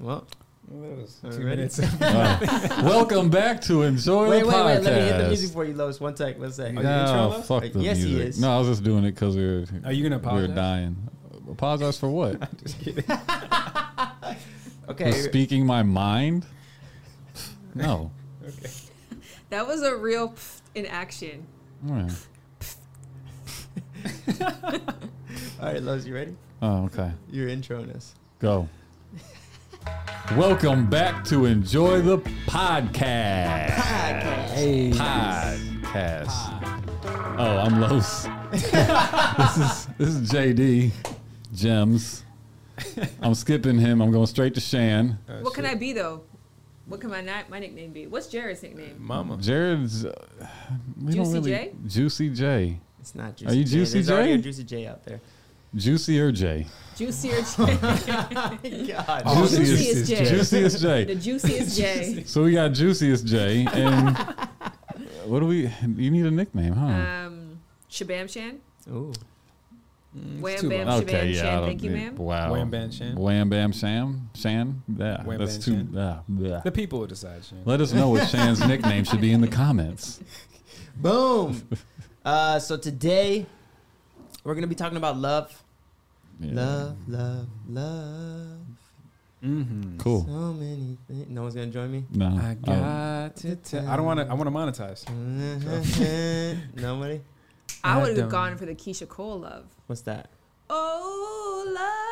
Well, That was 2 Ready? minutes. Welcome back to Enjoy wait, the wait, Podcast. wait. Let me hit the music for you, Lois. One sec. One sec. Are you intro, No, Lo? fuck the Yes, he music. is. No, I was just doing it because Are you gonna we apologize? were dying. Apologize for what? I'm just kidding. Okay. For speaking my mind? No. Okay. That was a real pfft in action. Yeah. All right, Lois, you ready? Oh, okay. You're introing us. Go. Welcome back to Enjoy the Podcast. Hey. Podcast. Oh, I'm Los. this is JD. Gems. I'm skipping him. I'm going straight to Shan. What can I be though? What can my nickname be? What's Jared's nickname? Mama? Jared's. We don't Juicy really, J? Juicy J. It's not Juicy Are you J. Juicy There's already J? a Juicy J out there. Juicy or J? Juicier J. God. Oh, Juiciest J. Juiciest The J. juiciest J. So we got Juiciest J. And what do we. You need a nickname, huh? Shabam Shan. Ooh. Wham too Bam long. Shabam Okay, yeah. I Shan. don't Thank you, need- ma'am. Wow. Wham Bam Shan? Wham Bam Sham? Shan? Yeah, Wham that's Bam too. Shan? Yeah. The people will decide, Shan. Let us know what Shan's nickname should be in the comments. Boom. So today we're gonna be talking about love. Yeah. Love, love, love. Mm-hmm. Cool. So many things. No one's gonna join me. No. I got to tell. I don't want to. I want to monetize. Nobody. I would don't. have gone for the Keisha Cole love. What's that? Oh,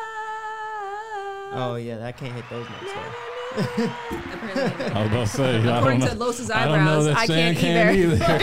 love. Oh yeah, that can't hit those notes though. Apparently. I was about to say, I According don't to know. Los's I don't know eyebrows, that I Shan can't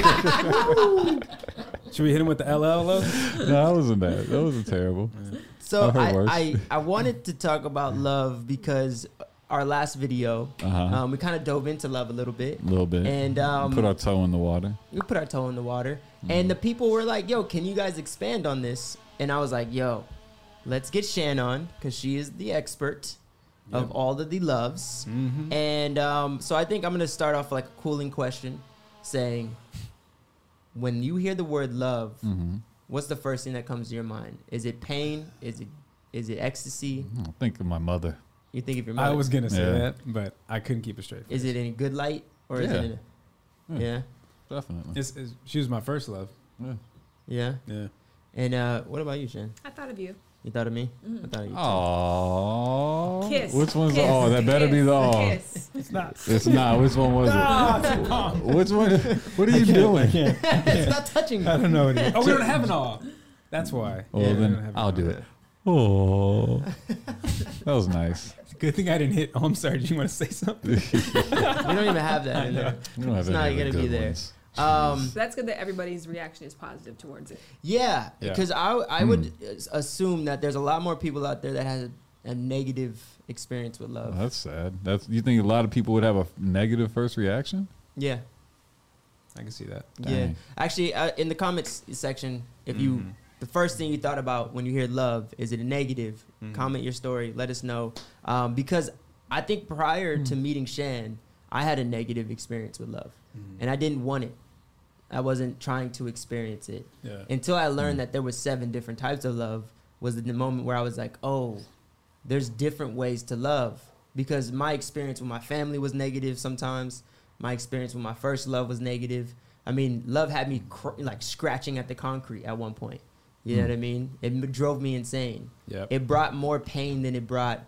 either. Should we hit him with the LL? Lo? No, that wasn't bad. That wasn't terrible. So I've heard worse. I wanted to talk about love because our last video, Uh-huh. we kind of dove into love a little bit. A little bit. And Put our toe in the water. we put our toe in the water. And the people were like, yo, can you guys expand on this? And I was like, yo, let's get Shan on because she is the expert of all of the loves. Mm-hmm. And so I think I'm going to start off with like a cooling question saying, when you hear the word love, Mm-hmm. what's the first thing that comes to your mind? Is it pain? Is it ecstasy? Think of my mother. You think of your I mother? was gonna say Yeah. that, but I couldn't keep it straight. Is it in a good light or is Yeah. it in a... Yeah. Yeah. Definitely. She was my first love. Yeah. Yeah. Yeah. And what about you, Shan? I thought of you. You thought of me? I thought of you too. Aww. Kiss. Which one's Kiss. the aw? That better be the aw. Kiss. It's not. It's not. Which one was it? Which one? What are you doing? It's not touching me. I don't know what it is. Oh, we don't have an awe. That's why. Well, Yeah, then I'll do it. Oh, that was nice. Good thing I didn't hit. Oh, I'm sorry. Did you want to say something? We don't even have that in there. We don't have It's not any of the gonna be good there. ones. So that's good that everybody's reaction is positive towards it. Yeah, Yeah. because I would assume that there's a lot more people out there that has a negative experience with Oh, love. that's sad. You think a lot of people would have a negative first reaction? Yeah, I can see that. yeah. Dang. Actually, in the comments section, if you the first thing you thought about when you hear love, is it a negative? Comment your story. Let us know. Because I think prior to meeting Shan, I had a negative experience with love, and I didn't want it. I wasn't trying to experience it Yeah. until I learned that there was 7 different types of love. Was the moment where I was like, oh, there's different ways to love. Because my experience with my family was negative sometimes. My experience with my first love was negative. I mean, love had me like scratching at the concrete at one point. You know what I mean? It drove me insane. Yep. It brought more pain than it brought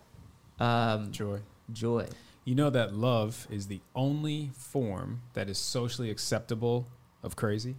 Joy. joy. You know that love is the only form that is socially acceptable of crazy?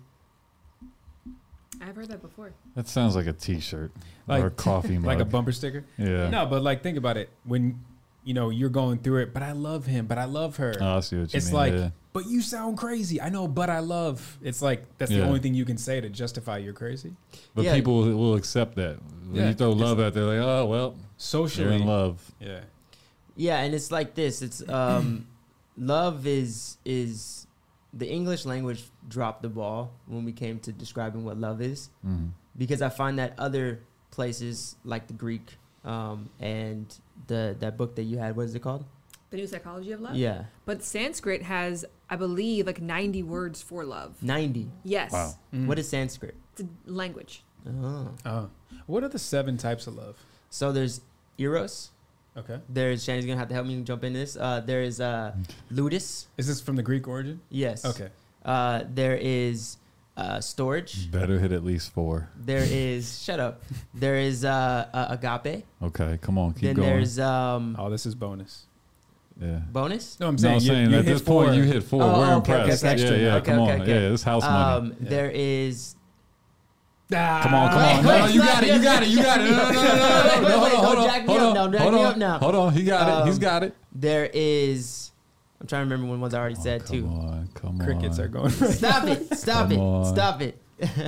I've heard that before. That sounds like a T-shirt Like- or a coffee mug. Like a bumper sticker? Yeah. No, but like think about it. When you're going through it, but I love him, but I love her. Oh, I see what you It's mean. like, yeah. but you sound crazy. I know, but I love. It's like that's the Yeah. only thing you can say to justify you're crazy. But Yeah. people will accept that. When Yeah. you throw love out there, like, oh well, you're Socially, in love. yeah. Yeah, and it's like this. It's love is the English language dropped the ball when we came to describing what love is, because I find that other places like the Greek and that book that you had, what is it called? The New Psychology of Love? Yeah, But Sanskrit has, I believe, like 90 words for love. 90. Yes. Wow. What is Sanskrit? It's a language. Oh. Oh, what are the 7 types of love? So there's eros, Okay. There's Shannon's gonna have to help me jump into this. There is ludus. Is this from the Greek origin? Yes. Okay. There is storage. Better hit at least 4. There is shut up. There is agape. Okay, come on, keep Then going. there's Oh, this is bonus. Yeah. bonus. No, I'm No, saying, I'm saying you at hit this point 4. you hit 4. Oh, We're okay, impressed. okay, Yeah, yeah, okay, come on. okay, okay. Yeah, it's house money. There is. Come on, come on. wait, No, you got it. You got it. You got it. No, no, no, no, no, no. Wait, Hold don't on. jack me Hold up on. now, jack Hold me on. up now. Hold on. He got it. He's got it. There is. I'm trying to remember ones I already said Come too. on. Come on. Crickets are going right. Stop it! Stop Come it! on. Stop it!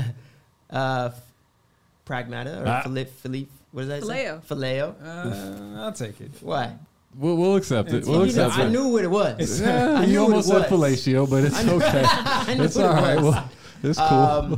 Pragmata or Ah. Philippe? What did I say? Phileo. Phileo. I'll take it. Why? We'll accept it. We'll You know, accept I it. knew what it was. Yeah, I you knew almost what it said was. fellatio, but it's okay. I knew It's what all it right. was. Well, it's cool.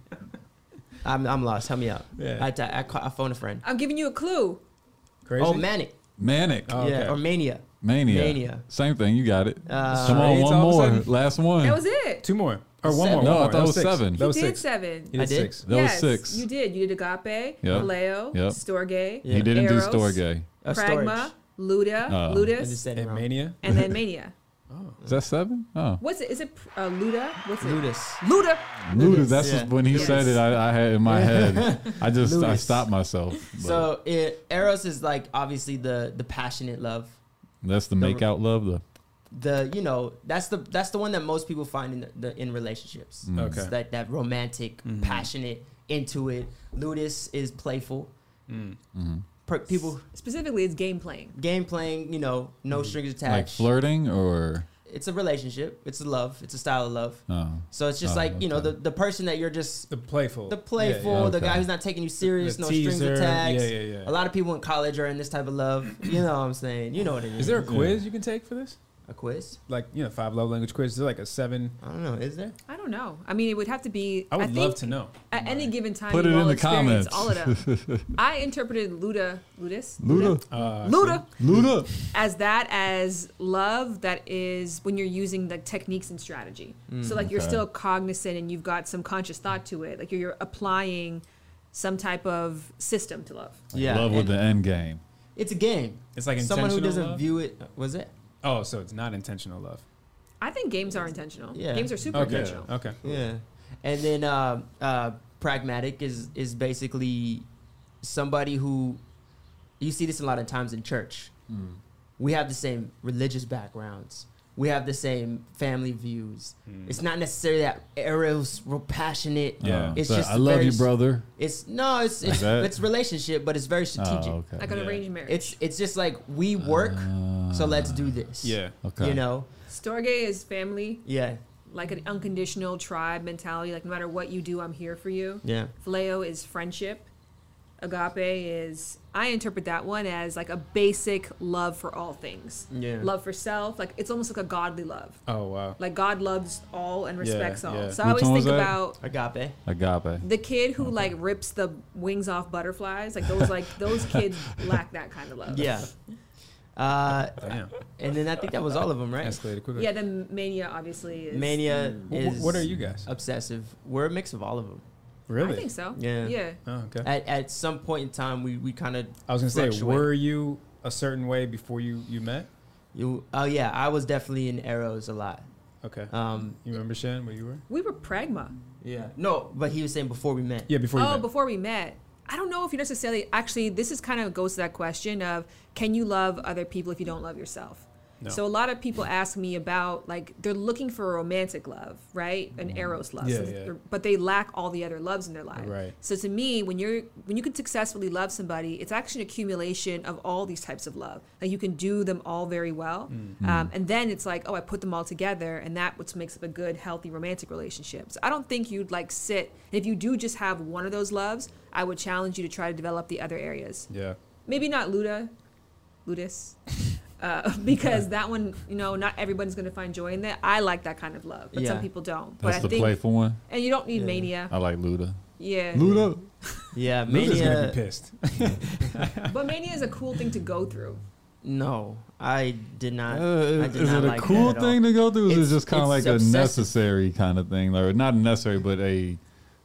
I'm lost. Help me out. Yeah. I phoned a friend. I'm giving you a clue. Crazy. Oh, manic. Manic. Oh, Yeah, okay. or mania. Mania. Mania. Same thing. You got it. Come on, Spades one all of a more. sudden? Last one. That was it. 2 more. Or 1 more. Seven. No, one I more. thought it was 6. 7. That You was did 6. 7. You did I did? 6. That yes, was 6. You did. You did agape, Yep. Phileo, Yep. storge, Yeah. He didn't do Eros, Storge. pragma, luda, Oh. I just ludus, said it And wrong. Mania. and then mania. Is that 7? Oh. What's it? Is it luda? What's it? Ludus. Luda. Luda, that's Yeah. just when he Yes. said it, I had in my head. I Ludus. stopped myself. But So Eros is like obviously the passionate love. that's the make out love. That's the one that most people find in relationships. Mm. Okay. It's that romantic, passionate, into it. Ludus is playful. People Specifically, it's game playing. game playing, no strings attached. Like flirting or It's a relationship. It's a love. It's a style of love. no? So it's just Oh, like okay. the person that you're just The playful. the playful, yeah. the Okay. guy who's not taking you serious, The no strings teaser. attached. Yeah, yeah, yeah. A lot of people in college are in this type of love. You know what I'm saying? You know what it is. Is there a quiz you can take for this? a quiz? Like, 5 love language quiz. Is there like a 7? I don't know. Is there? I don't know. I mean, it would have to be. I would think love to know. At any given time, Put you it in all the experience comments. all of them. I interpreted ludus, Luda, luda, Luda. as love that is when you're using the techniques and strategy. So like you're Okay. still cognizant and you've got some conscious thought to it. Like you're applying some type of system to love. Yeah. Love with and the end game. It's a game. It's like Someone who intentional doesn't love? view it. Was it? Oh, so it's not intentional love. I think games are intentional. Yeah. Games are super Okay. intentional. Okay. Yeah. And then pragmatic is basically somebody who you see this a lot of times in church. We have the same religious backgrounds. We have the same family views. It's not necessarily that Eros, real passionate. Yeah. It's So, just I love very you, brother. It's that? it's relationship, but it's very strategic. Oh, okay. Like an Yeah. arranged marriage. It's just like we work, so let's do this. Yeah. Okay. You know? Storge is family, Yeah. like an unconditional tribe mentality. Like no matter what you do, I'm here for you. Yeah. Phileo is friendship. Agape is, I interpret that one as like a basic love for all things. Yeah. Love for self. Like it's almost like a godly love. Oh, wow. Like God loves all and respects all. yeah. So I Which always one was think that? about Agape. Agape. the kid who like rips the wings off butterflies. Like those kids lack that kind of love. Yeah. Damn. And then I think that was all of them, right? Escalated quickly. Yeah, then mania obviously is. Mania is What are you guys? obsessive. We're a mix of all of them. Really? I think so. Yeah. Yeah. Oh, okay. At some point in time, we kind of I was gonna say, fluctuate. were you a certain way before you met? yeah, I was definitely in Eros a lot. Okay. Um, You remember, Shan, where you were? We were pragma. yeah. No, but he was saying before we met. Yeah, before you met. Before we met. I don't know if you necessarily actually this is kind of goes to that question of can you love other people if you don't love yourself? No. So a lot of people ask me about like they're looking for a romantic love, right? An eros love. Yeah, So yeah. but they lack all the other loves in their life. Right. So to me, when you can successfully love somebody, it's actually an accumulation of all these types of love. Like you can do them all very well, and then it's like, oh, I put them all together, and that what makes up a good, healthy romantic relationship. So I don't think you'd like sit. If you do just have one of those loves, I would challenge you to try to develop the other areas. Yeah. Maybe not ludus. Because that one, not everybody's going to find joy in that. I like that kind of love, but some Yeah. people don't. That's but the I think, playful one. and you don't need Yeah. mania. I like Luda. Yeah, Luda. Yeah, Luda's gonna be Mania. pissed. but mania is a cool thing to go through. No, I did not. I Is did it not a like cool that at thing all. to go through? Or is it It's- just kind of like it's a obsessive. necessary kind of thing, or not necessary, but a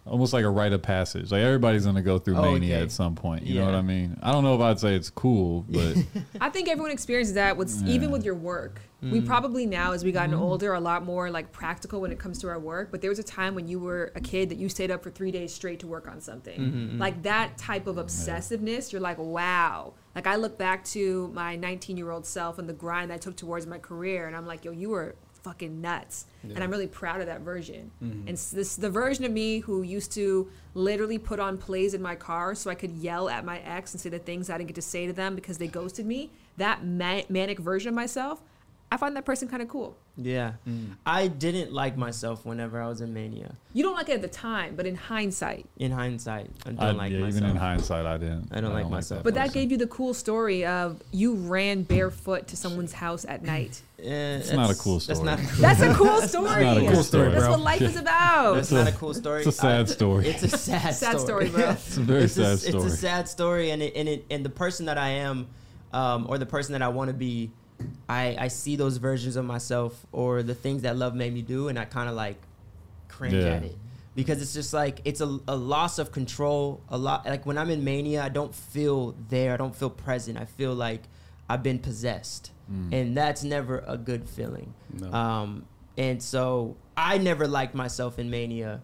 almost like a rite of passage. Like everybody's gonna go through mania okay. at some point. You Yeah. know what I mean? I don't know if I'd say it's cool, but I think everyone experiences that even with your work. We probably now, as we gotten older, are a lot more like practical when it comes to our work. But there was a time when you were a kid that you stayed up for 3 days straight to work on something. Like that type of obsessiveness, you're like, wow. Like I look back to my 19-year-old self and the grind I took towards my career, and I'm like, yo, you were fucking nuts. And I'm really proud of that version. And this the version of me who used to literally put on plays in my car so I could yell at my ex and say the things I didn't get to say to them because they ghosted me. That manic version of myself, I find that person kind of cool. Yeah. I didn't like myself whenever I was in mania. You don't like it at the time, but in hindsight. In hindsight, I don't like myself. even in hindsight, I didn't. I don't like myself. But that gave you the cool story of you ran barefoot to someone's house at night. It's not a cool story. That's a cool story. not a cool story, That's bro. what life is about. That's not a cool story. It's a sad story. It's a sad Sad story, bro. It's a very sad story. It's a sad story, and the person that I am, or the person that I want to be, I see those versions of myself or the things that love made me do, and I kind of like cringe at it because it's just like it's a loss of control. A lot like when I'm in mania, I don't feel there. I don't feel present. I feel like I've been possessed, and that's never a good feeling. No. And so I never liked myself in mania.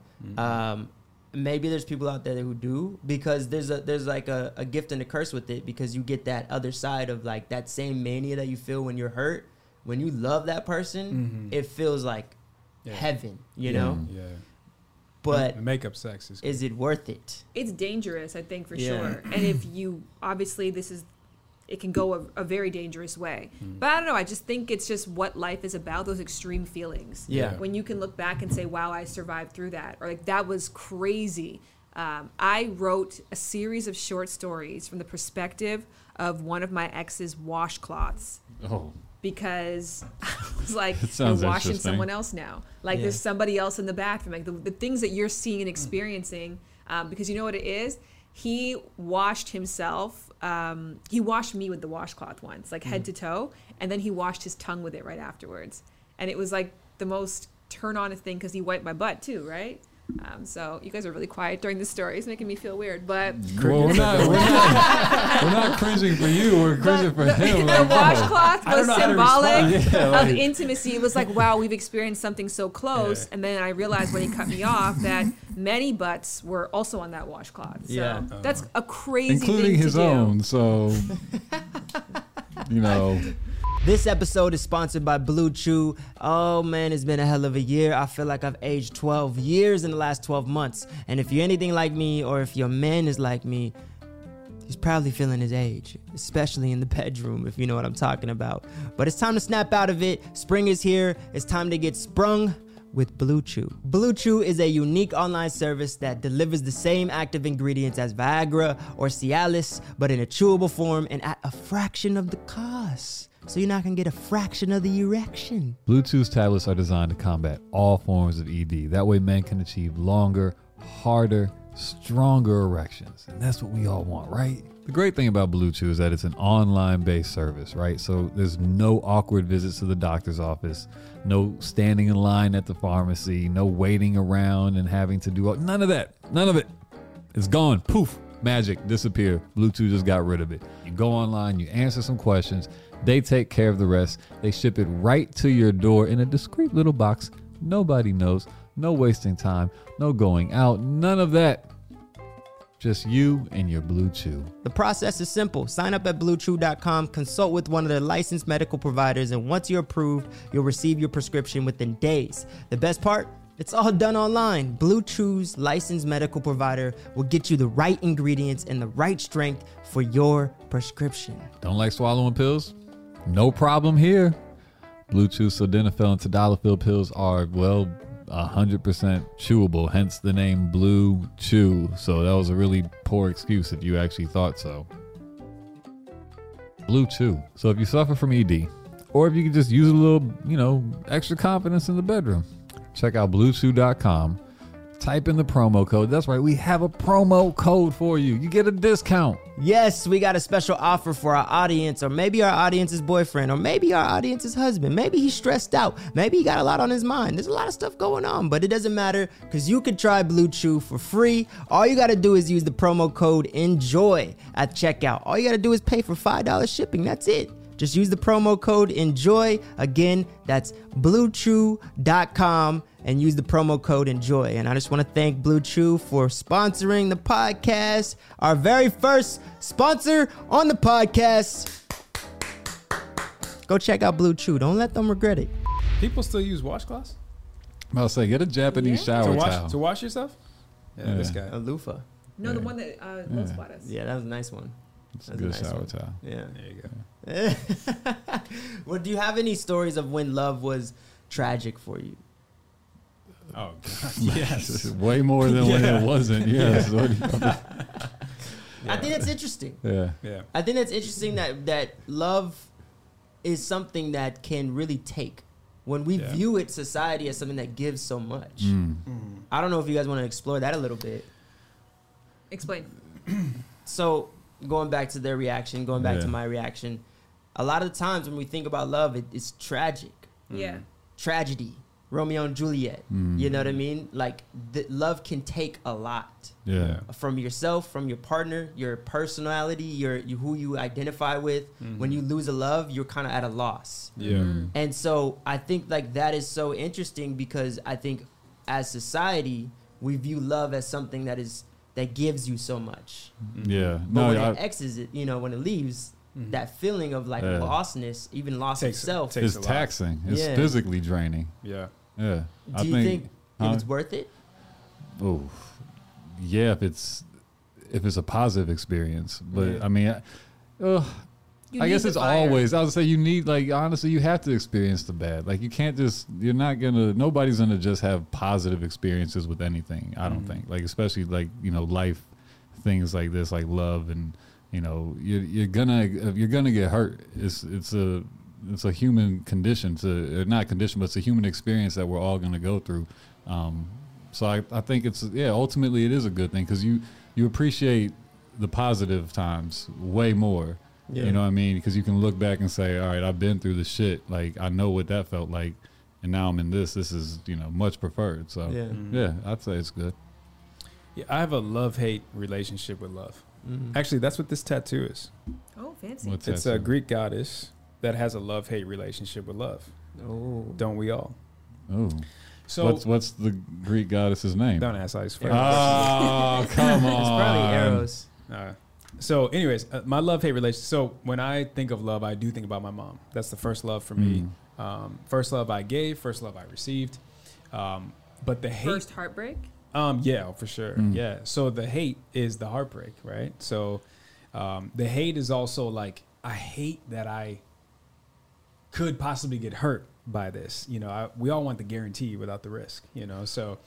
Maybe there's people out there who do, because there's like a gift and a curse with it, because you get that other side of like that same mania that you feel when you're hurt. When you love that person, it feels like heaven, you know? Yeah. But makeup sex is it worth it? It's dangerous, I think, for Yeah. sure. And if you, obviously, it can go a very dangerous way. But I don't know, I just think it's just what life is about, those extreme feelings. Yeah. When you can look back and say, wow, I survived through that. Or like, that was crazy. I wrote a series of short stories from the perspective of one of my ex's washcloths. Oh. Because I was like, It you're sounds washing interesting. someone else now. Like there's somebody else in the bathroom. Like the things that you're seeing and experiencing, because you know what it is? He washed himself. He washed me with the washcloth once, like head to toe. And then he washed his tongue with it right afterwards. And it was like the most turn on thing because he wiped my butt too, right? So you guys are really quiet during this story. It's making me feel weird, but Well, we're not cringing for you. We're cringing for him. the Like, bro. washcloth I don't was know how to symbolic respond. Yeah, of like- intimacy. It was like, wow, we've experienced something so close. Yeah. And then I realized when he cut me off that many butts were also on that washcloth. So Yeah. that's a crazy including thing his to do. own. So, you know, This episode is sponsored by Blue Chew. Oh man, it's been a hell of a year. I feel like I've aged 12 years in the last 12 months. And if you're anything like me, or if your man is like me, he's probably feeling his age, especially in the bedroom, if you know what I'm talking about. But it's time to snap out of it. Spring is here. It's time to get sprung with Blue Chew. Blue Chew is a unique online service that delivers the same active ingredients as Viagra or Cialis, but in a chewable form and at a fraction of the cost. So you're not gonna get a fraction of the erection. Bluetooth tablets are designed to combat all forms of ED. That way men can achieve longer, harder, stronger erections. And that's what we all want, right? The great thing about Bluetooth is that it's an online-based service, right? So there's no awkward visits to the doctor's office, no standing in line at the pharmacy, no waiting around and having to do none of that. None of it. It's gone. Poof. Magic. Disappear. Bluetooth just got rid of it. You go online, you answer some questions, they take care of the rest. They ship it right to your door in a discreet little box. Nobody knows. No wasting time. No going out. None of that. Just you and your Blue Chew. The process is simple. Sign up at BlueChew.com, consult with one of their licensed medical providers, and once you're approved, you'll receive your prescription within days. The best part? It's all done online. Blue Chew's licensed medical provider will get you the right ingredients and the right strength for your prescription. Don't like swallowing pills? No problem here. Blue Chew sildenafil and tadalafil pills are, 100% chewable, hence the name Blue Chew. So that was a really poor excuse if you actually thought so. Blue Chew. So if you suffer from ED, or if you could just use a little, extra confidence in the bedroom, check out BlueChew.com. Type in the promo code. That's right, we have a promo code for you. You get a discount. Yes, we got a special offer for our audience, or maybe our audience's boyfriend, or maybe our audience's husband. Maybe he's stressed out. Maybe he got a lot on his mind. There's a lot of stuff going on, but it doesn't matter because you can try Blue Chew for free. All you got to do is use the promo code ENJOY at checkout. All you got to do is pay for $5 shipping. That's it. Just use the promo code ENJOY. Again, that's BlueChew.com and use the promo code ENJOY. And I just want to thank Blue Chew for sponsoring the podcast. Our very first sponsor on the podcast. Go check out Blue Chew. Don't let them regret it. People still use washcloths I was saying, get a Japanese shower towel. to wash yourself. Yeah, this guy. A loofah. No, the one that Los bought us. Yeah, that was a nice one. It's a good shower towel. Yeah. There you go. Well, do you have any stories of when love was tragic for you? Oh God, yes. Way more than when it wasn't. Yes. I think that's interesting. Yeah. Yeah. I think that's interesting that love is something that can really take. When we view it, society, as something that gives so much. I don't know if you guys want to explore that a little bit. Explain. So, going back to their reaction, going back to my reaction, a lot of the times when we think about love, it's tragic. Yeah. Tragedy. Romeo and Juliet. You know what I mean? Like, love can take a lot. Yeah. From yourself, from your partner, your personality, who you identify with. When you lose a love, you're kind of at a loss. Yeah. And so I think like that is so interesting because I think as society, we view love as something that gives you so much. Yeah. But when it exits it, when it leaves, that feeling of like lostness, even loss of self. It's taxing. It's physically draining. Yeah. Yeah. Do you think it's worth it? Oh, yeah. If it's a positive experience, but I mean, I guess it's always. I would say you need, like, honestly, you have to experience the bad. Like, you can't just. Nobody's gonna just have positive experiences with anything. I don't think. Like, especially like life things like this, like love, and you're gonna get hurt. It's a human condition not condition, but it's a human experience that we're all gonna go through. So I think ultimately it is a good thing because you appreciate the positive times way more. Yeah. You know what I mean? Because you can look back and say, all right, I've been through the shit. Like, I know what that felt like. And now I'm in this. This is, much preferred. So, yeah, I'd say it's good. Yeah, I have a love-hate relationship with love. Actually, that's what this tattoo is. Oh, fancy. It's a Greek goddess that has a love-hate relationship with love. Oh. Don't we all? Oh. So what's the Greek goddess's name? Don't ask ice. Oh, come on. It's probably Eros. So anyways, my love-hate relationship. So when I think of love, I do think about my mom. That's the first love for me. First love I gave, first love I received. But the hate. First heartbreak? Yeah, for sure. Yeah. So the hate is the heartbreak, right? So the hate is also like, I hate that I could possibly get hurt by this. We all want the guarantee without the risk, So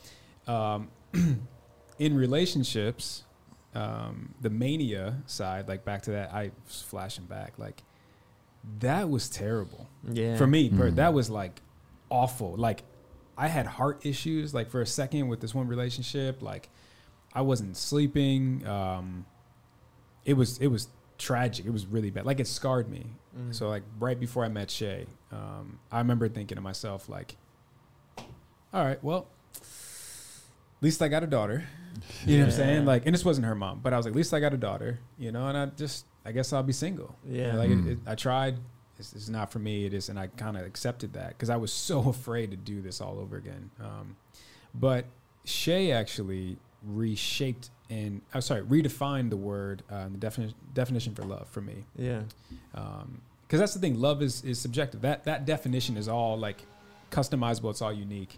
in relationships, the mania side, like back to that, I was flashing back, like that was terrible. Yeah. For me, that was like awful. Like I had heart issues, like for a second with this one relationship, like I wasn't sleeping. It was tragic. It was really bad. Like it scarred me. So like right before I met Shay, I remember thinking to myself like, all right, well, at least I got a daughter. You know what I'm saying? Like, and this wasn't her mom, but I was like, at least I got a daughter, and I guess I'll be single. Yeah. Like I tried. It's not for me. It is. And I kind of accepted that because I was so afraid to do this all over again. But Shay actually redefined the word, the definition for love for me. Yeah. Because that's the thing. Love is subjective. That definition is all like customizable. It's all unique.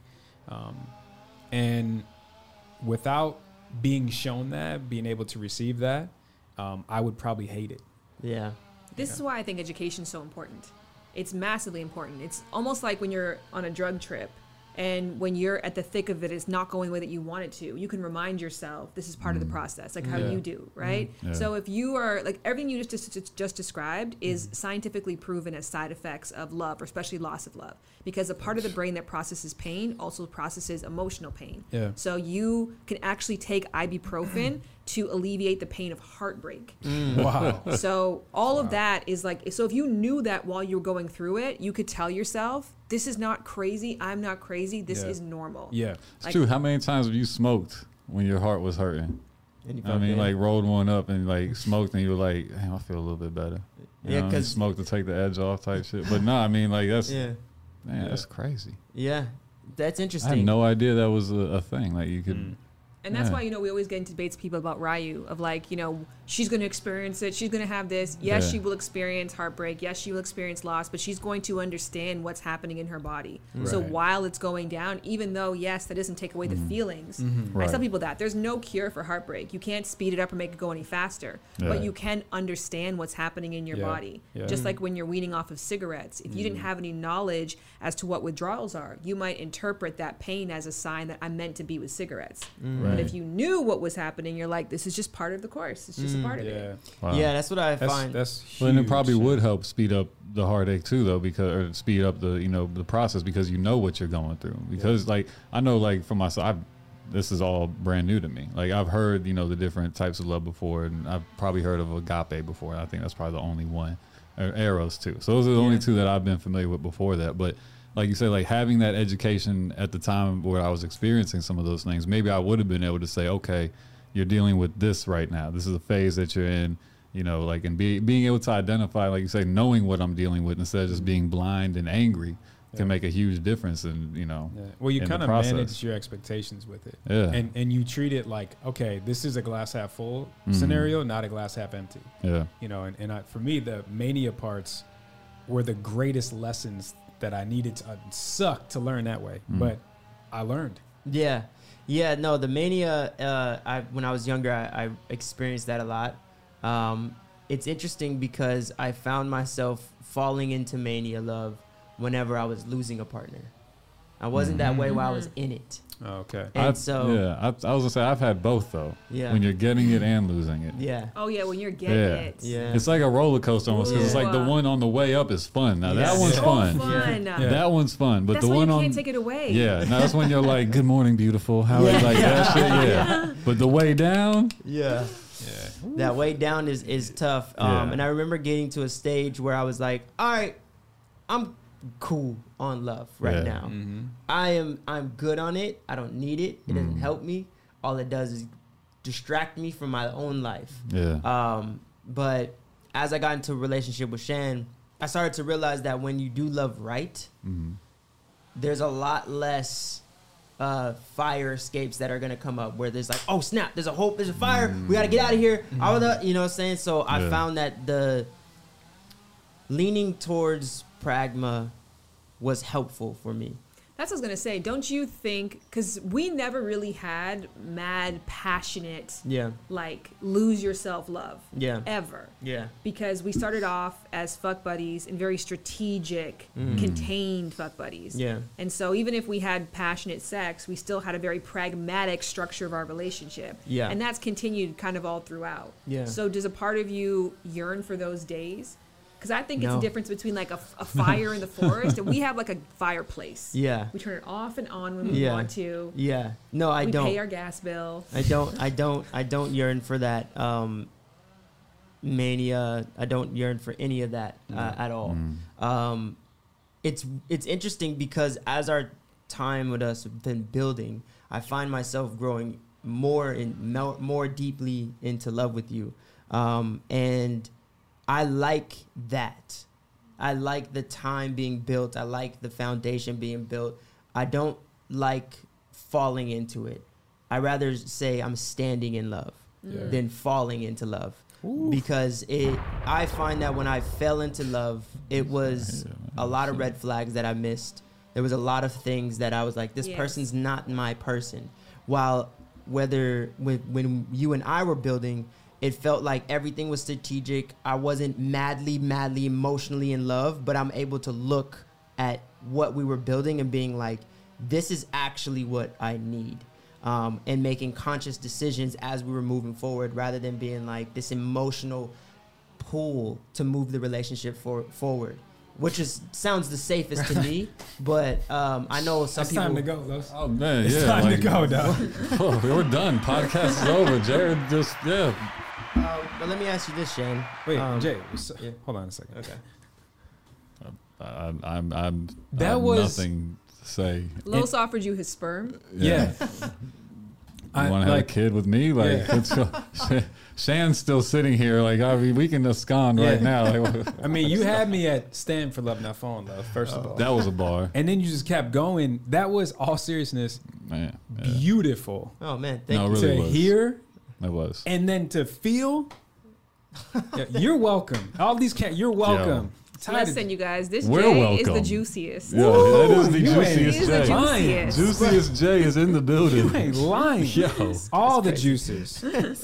And without being shown that, being able to receive that, I would probably hate it. Yeah. This is why I think education is so important. It's massively important. It's almost like when you're on a drug trip and when you're at the thick of it, it's not going the way that you want it to. You can remind yourself this is part of the process, like how you do, right? Yeah. So if you are, like everything you just described is scientifically proven as side effects of love, or especially loss of love, because a part of the brain that processes pain also processes emotional pain. Yeah. So you can actually take ibuprofen to alleviate the pain of heartbreak. Wow. So all of that is like, so if you knew that while you were going through it, you could tell yourself, this is not crazy. I'm not crazy. This is normal. Yeah. It's true. How many times have you smoked when your heart was hurting? I mean, like rolled one up and like smoked and you were like, damn, I feel a little bit better. You know, because smoke to take the edge off type shit. But no, I mean, like that's, man, that's crazy. Yeah, that's interesting. I had no idea that was a thing. Like you could. And that's why, you know, we always get into debates with people about Ryu of like, you know, she's going to experience it. She's going to have this. Yes, she will experience heartbreak. Yes, she will experience loss, but she's going to understand what's happening in her body. Right. So while it's going down, even though, yes, that doesn't take away the feelings. I tell people that there's no cure for heartbreak. You can't speed it up or make it go any faster, but you can understand what's happening in your body. Just like when you're weaning off of cigarettes. If you didn't have any knowledge as to what withdrawals are, you might interpret that pain as a sign that I'm meant to be with cigarettes. But if you knew what was happening, you're like, this is just part of the course. It's just a part of it. Wow. Yeah, that's what I find. That's huge. Well, and it probably would help speed up the heartache too, though, because or speed up the the process because you know what you're going through. Because like I know, like for myself, this is all brand new to me. Like I've heard the different types of love before, and I've probably heard of agape before. And I think that's probably the only one. Or Eros too. So those are the only two that I've been familiar with before that. But like you say, like having that education at the time where I was experiencing some of those things, maybe I would have been able to say, okay, you're dealing with this right now. This is a phase that you're in, like, and being able to identify, like you say, knowing what I'm dealing with instead of just being blind and angry can make a huge difference in, Well, you kind of manage your expectations with it. Yeah. And you treat it like, okay, this is a glass half full scenario, not a glass half empty. Yeah. For me, the mania parts were the greatest lessons that I needed to suck to learn that way, but I learned. Yeah, no, the mania. When I was younger, I experienced that a lot. It's interesting because I found myself falling into mania love whenever I was losing a partner. I wasn't that way while I was in it. Okay. And I was gonna say I've had both though. Yeah. When you're getting it and losing it. Yeah. Oh yeah, when you're getting it. Yeah. It's like a roller coaster almost. 'Cause it's like the one on the way up is fun. Now that one's fun. Yeah. That one's fun. But that's the when one you can't take it away. Yeah. Now that's when you're like, "Good morning, beautiful." How is like that shit? Yeah. But the way down. Yeah. That way down is tough. And I remember getting to a stage where I was like, all right, I'm cool on love now. I'm good on it. I don't need it. It doesn't help me. All it does is distract me from my own life. But as I got into a relationship with Shan, I started to realize that when you do love right, there's a lot less fire escapes that are gonna come up where there's like, oh snap, there's a hope, there's a fire, we gotta get out of here. You know what I'm saying? So I found that the leaning towards pragma was helpful for me. That's what I was going to say. Don't you think, because we never really had mad, passionate, like, lose yourself love. Ever. Because we started off as fuck buddies and very strategic, contained fuck buddies. And so even if we had passionate sex, we still had a very pragmatic structure of our relationship. And that's continued kind of all throughout. So does a part of you yearn for those days? Because I think it's a difference between like a fire in the forest and we have like a fireplace. We turn it off and on when we want to. No, I don't. We pay our gas bill. I don't yearn for that mania. I don't yearn for any of that at all. It's interesting because as our time with us has been building, I find myself growing more deeply into love with you, and I like that. I like the time being built. I like the foundation being built. I don't like falling into it. I rather say I'm standing in love than falling into love. Because I find that when I fell into love, it was a lot of red flags that I missed. There was a lot of things that I was like, this person's not my person. While when you and I were building, it felt like everything was strategic. I wasn't madly emotionally in love, but I'm able to look at what we were building and being like, this is actually what I need. And making conscious decisions as we were moving forward rather than being like this emotional pull to move the relationship forward. which sounds the safest to me. But I know some people. It's time to go, Los. Oh man, it's time to go, dog. Oh, we're done. Podcast is over. Jared just But let me ask you this, Shane. Wait, Jay. Hold on a second. Okay. I'm that was nothing to say. Los offered you his sperm. Yeah. You want to have a kid with me? Like, Shan's still sitting here. Like, I mean, we can abscond right now. Like, I mean, you had me at stand for love, not phone love. First of all, that was a bar, and then you just kept going. That was all seriousness. Man, beautiful. Oh man, thank you. Really to hear, it was, and then to feel. You're welcome. All these you're welcome. Listen, you guys, this We're J welcome. is the juiciest. Yeah, that is the juiciest J. J. Juiciest. Juiciest J is in the building. You ain't lying. Yo. All the juices.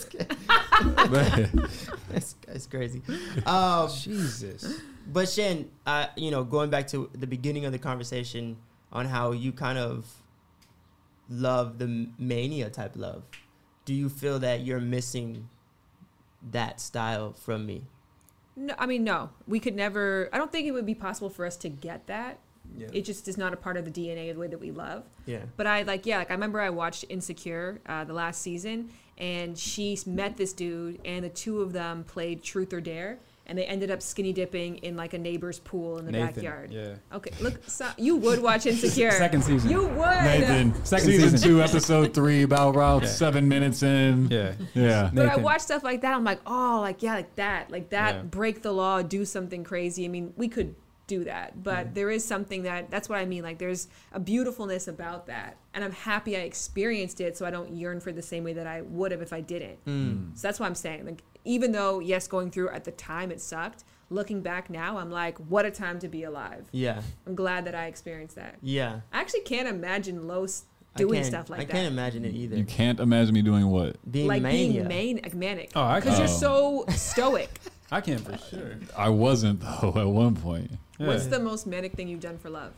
That's crazy. Jesus. But Shan, going back to the beginning of the conversation on how you kind of love the mania type love, do you feel that you're missing that style from me? No, I mean, no. We could never. I don't think it would be possible for us to get that. Yeah. It just is not a part of the DNA of the way that we love. Yeah. But I remember I watched Insecure the last season, and she met this dude, and the two of them played Truth or Dare, and they ended up skinny dipping in like a neighbor's pool in the backyard. Yeah. Okay, look, you would watch Insecure. Second season. You would. Nathan, Second season season. 2, episode 3, about 7 minutes in. Yeah. Yeah. But I Nathan. watch stuff like that. I'm like, oh, like that. Yeah. Break the law, do something crazy. I mean, we could do that, but there is something that's what I mean. Like, there's a beautifulness about that, and I'm happy I experienced it, so I don't yearn for it the same way that I would have if I didn't. So that's what I'm saying. Like, even though yes, going through at the time it sucked, looking back now, I'm like, what a time to be alive. Yeah. I'm glad that I experienced that. Yeah. I actually can't imagine Los doing stuff like that. I can't imagine it either. You can't imagine me doing what? Being manic. Oh, I because you're so stoic. I can for sure. I wasn't though at one point. Yeah. What's the most manic thing you've done for love?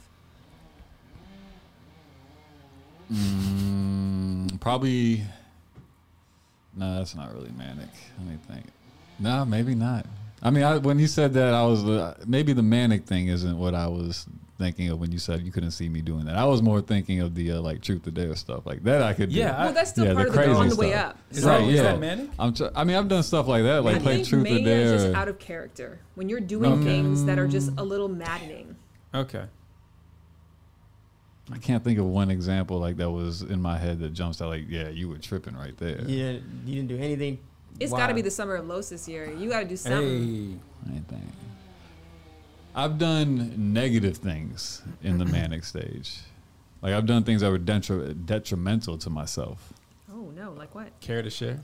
Probably. No, that's not really manic. Let me think. No, maybe not. I mean, when you said that, I was maybe the manic thing isn't what I was thinking of when you said you couldn't see me doing that. I was more thinking of the like Truth or Dare stuff like that. I could. Yeah, well, that's still part of crazy on the stuff. way up. Is Right, is yeah. that manic? I mean, I've done stuff like that, like I play think Truth or mania Dare. is just out of character when you're doing things that are just a little maddening. Okay. I can't think of one example like that was in my head that jumps out like, yeah, you were tripping right there. You didn't do anything. It's got to be the summer of Los this year. You got to do something. Anything. I've done negative things in the manic stage. Like I've done things that were detrimental to myself. Oh no, like what? Care to share?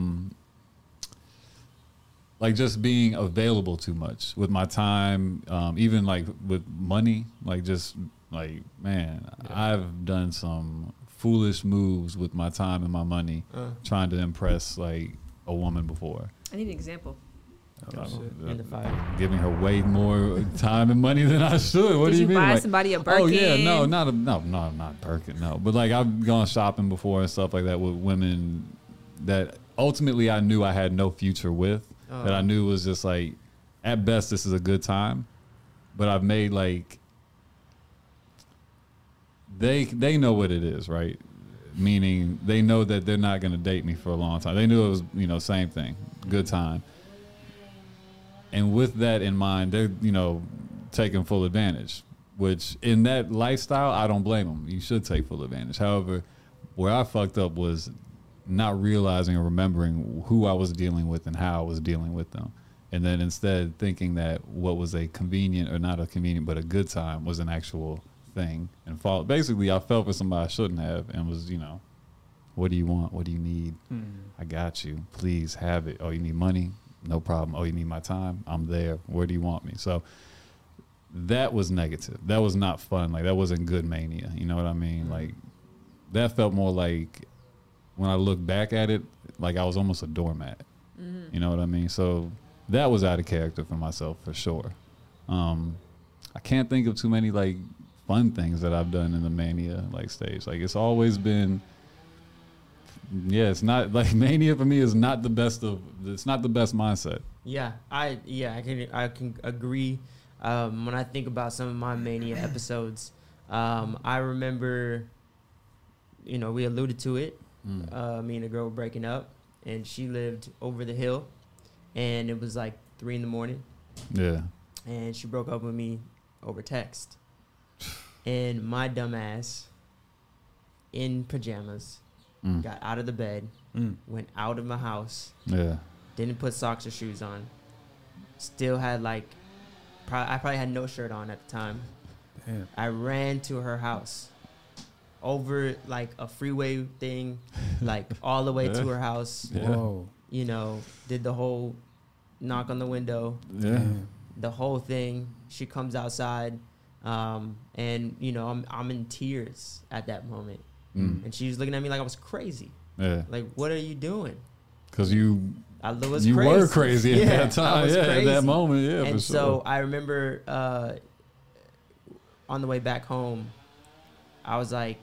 Like just being available too much with my time, even like with money, like just like, man, I've done some foolish moves with my time and my money trying to impress like a woman before. I need an example. In the fire. Giving her way more time and money than I should. What do you mean? Did you buy Like, somebody a Birkin? oh yeah, no, not Birkin, no. But like I've gone shopping before and stuff like that with women that ultimately I knew I had no future with. That I knew was just like, at best this is a good time, but I've made like they know what it is, right? Meaning they know that they're not going to date me for a long time. They knew it was, same thing, good time. And with that in mind, they're, taking full advantage, which in that lifestyle, I don't blame them. You should take full advantage. However, where I fucked up was not realizing or remembering who I was dealing with and how I was dealing with them. And then instead thinking that what was a convenient or not a convenient, but a good time was an actual thing. And basically I fell for somebody I shouldn't have and was, what do you want? What do you need? I got you. Please have it. Oh, you need money? No problem. Oh, you need my time? I'm there. Where do you want me? So that was negative. That was not fun. Like that wasn't good mania. You know what I mean? Like that felt more like, when I look back at it, like I was almost a doormat. You know what I mean? So that was out of character for myself for sure. I can't think of too many like fun things that I've done in the mania like stage. Like it's always been, it's not like mania for me is not it's not the best mindset. Yeah, I can agree. When I think about some of my mania episodes, I remember, you know, we alluded to it. Me and a girl were breaking up, and she lived over the hill, and it was like 3 a.m. Yeah. And she broke up with me over text. And my dumb ass, in pajamas, got out of the bed, went out of my house. Yeah. Didn't put socks or shoes on. Still had like, I probably had no shirt on at the time. Damn. I ran to her house, over like a freeway thing, like all the way to her house. Yeah. Whoa. You know, did the whole knock on the window, Yeah. the whole thing. She comes outside, and you know, I'm in tears at that moment, and she was looking at me like I was crazy. Yeah. Like, what are you doing? Because you was crazy. were crazy at that time. I was Yeah, crazy. at that moment. Yeah, And for so sure. I remember on the way back home, I was like,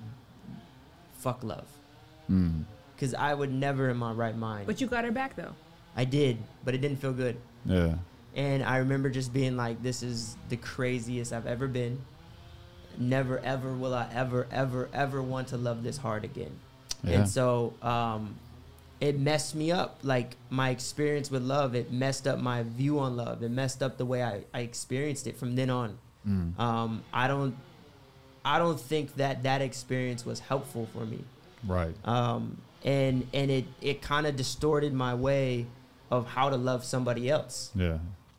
fuck love. Because I would never in my right mind. But you got her back though. I did, but it didn't feel good. Yeah. And I remember just being like, this is the craziest I've ever been. Never, ever will I ever want to love this hard again. Yeah. And so it messed me up. Like, my experience with love, it messed up my view on love. It messed up the way I experienced it from then on. I don't think that experience was helpful for me. Right. And it kind of distorted my way of how to love somebody else. Yeah.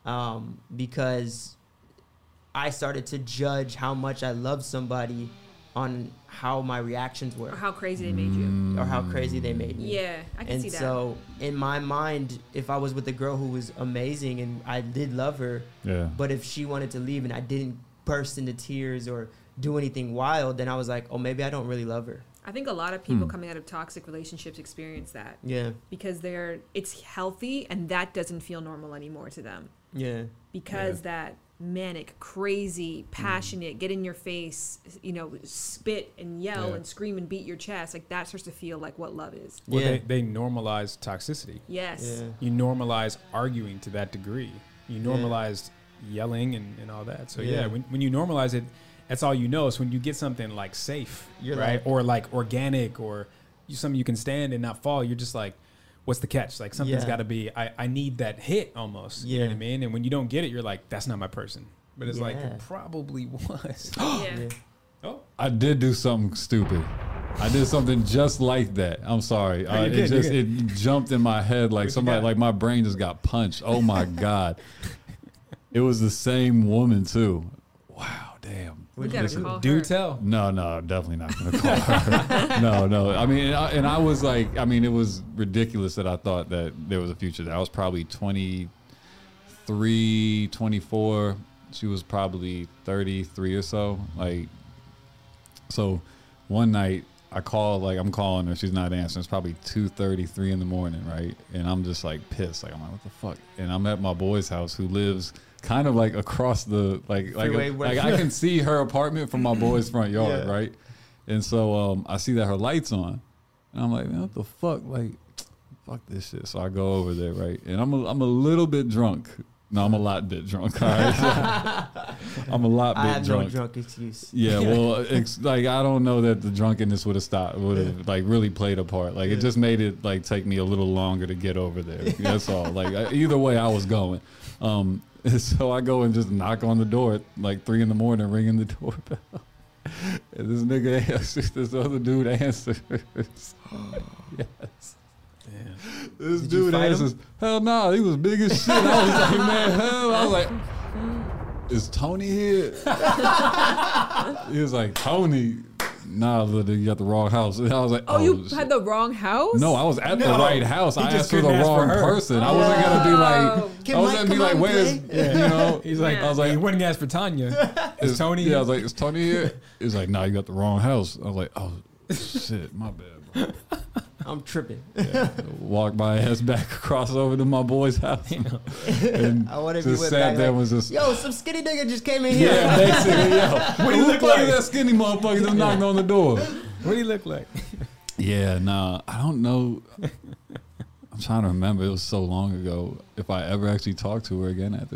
Because I started to judge how much I loved somebody on how my reactions were, Or how crazy they made you. or how crazy they made me. Yeah, I can see And that. so in my mind, if I was with a girl who was amazing and I did love her, Yeah. but if she wanted to leave and I didn't burst into tears or do anything wild, then I was like, oh, maybe I don't really love her. I think a lot of people coming out of toxic relationships experience that Yeah. because it's healthy and that doesn't feel normal anymore to them. Yeah. Because that manic, crazy, passionate, get in your face, you know, spit and yell Yeah. and scream and beat your chest, like that starts to feel like what love is. Well, Yeah. they normalize toxicity. Yes. Yeah. You normalize arguing to that degree. You normalized yelling and all that. So Yeah. when you normalize it, that's all you know. So when you get something like safe, You're right, like- or like organic, or something you can stand and not fall, you're just like, what's the catch? Like something's Yeah. got to be. I need that hit almost. You know what I mean? And when you don't get it, you're like, that's not my person. But it's like, Yeah. it probably was. Yeah. Oh, I did do something stupid. I did something just like that. I'm sorry. No, you're good, It jumped in my head like What you somebody, got? like my brain just got punched. Oh my God. It was the same woman too. Wow, damn. We gotta call do her. tell. No, definitely not going to call her. No. I mean, and I was like, I mean, it was ridiculous that I thought that there was a future there. I was probably 23, 24. She was probably 33 or so. Like, so one night I called, like I'm calling her, she's not answering. It's probably 2:33 in the morning, right? And I'm just like pissed. Like, I'm like, what the fuck? And I'm at my boy's house who lives kind of like across the, like I can see her apartment from my boy's front yard, Yeah. right? And so I see that her light's on. And I'm like, man, what the fuck? Like, fuck this shit. So I go over there, right? And I'm a little bit drunk. No, I'm a lot bit drunk. All right? I'm a lot bit I have drunk. no drunk excuse. Yeah, well, it's like I don't know that the drunkenness would have stopped, would have like really played a part. Like it just made it like take me a little longer to get over there. That's all. Like either way, I was going. So I go and just knock on the door at like 3 a.m, ringing the doorbell. And this nigga answers. This other dude answers. Yes. Damn. This Did you dude fight answers. Hell no, he was big as shit. I was like, man, hell. I was like, is Tony here? He was like, Tony. Nah, literally, you got the wrong house. And I was like, Oh, you shit. had the wrong house? No, I was at the No. right house. He I just asked for the couldn't ask for wrong her. person. I wasn't gonna be like, Can I was Mike gonna be come like, on, where's, play? you know? He's like, Yeah. I was like, he wouldn't ask for Tanya. Is Tony? Yeah, I was like, is Tony here? He was like, no, you got the wrong house. I was like, oh shit, my bad, bro. I'm tripping. Walked my ass back across over to my boy's house. And I wonder if you just went sat back there like, and was just, yo, some skinny nigga just came in here. yeah, basically, yo. What do you Who look the fuck like? is that skinny motherfucker just knocked on the door? What do you look like? Yeah, nah, I don't know. I'm trying to remember. It was so long ago. If I ever actually talked to her again after that.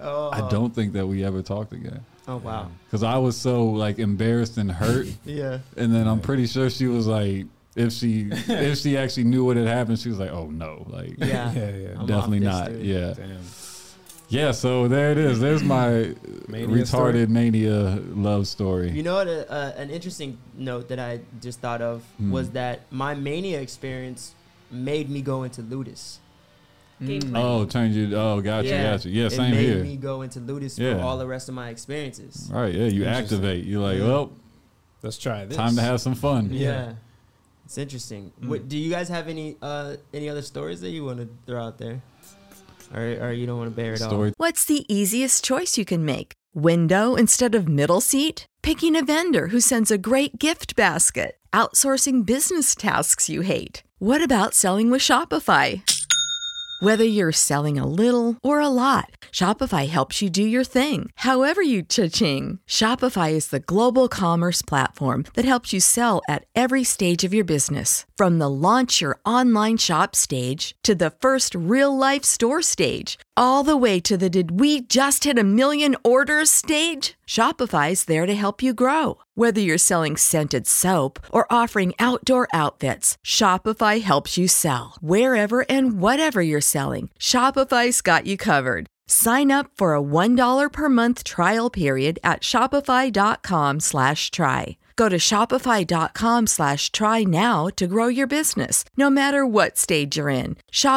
I don't think that we ever talked again. Oh wow. Because I was so like embarrassed and hurt. Yeah. And then I'm pretty sure she was like, if she actually knew what had happened, she was like, oh no, like Yeah. definitely not. Dude. Yeah. Damn. Yeah, so there it is. There's my retarded mania love story. You know what? An interesting note that I just thought of was that my mania experience made me go into Ludus. Oh, turned you. Oh, gotcha. Yeah, same here. It here. made me go into Ludus for all the rest of my experiences. All right, yeah, you activate. You're like, well, let's try this. Time to have some fun. Yeah. It's interesting. Do you guys have any other stories that you want to throw out there? Or you don't want to bear it all? What's the easiest choice you can make? Window instead of middle seat? Picking a vendor who sends a great gift basket? Outsourcing business tasks you hate? What about selling with Shopify? Whether you're selling a little or a lot, Shopify helps you do your thing, however you cha-ching. Shopify is the global commerce platform that helps you sell at every stage of your business. From the launch your online shop stage to the first real-life store stage, all the way to the did we just hit 1 million orders stage. Shopify's there to help you grow. Whether you're selling scented soap or offering outdoor outfits, Shopify helps you sell. Wherever and whatever you're selling, Shopify's got you covered. Sign up for a $1 per month trial period at shopify.com/try. Go to shopify.com/try now to grow your business, no matter what stage you're in.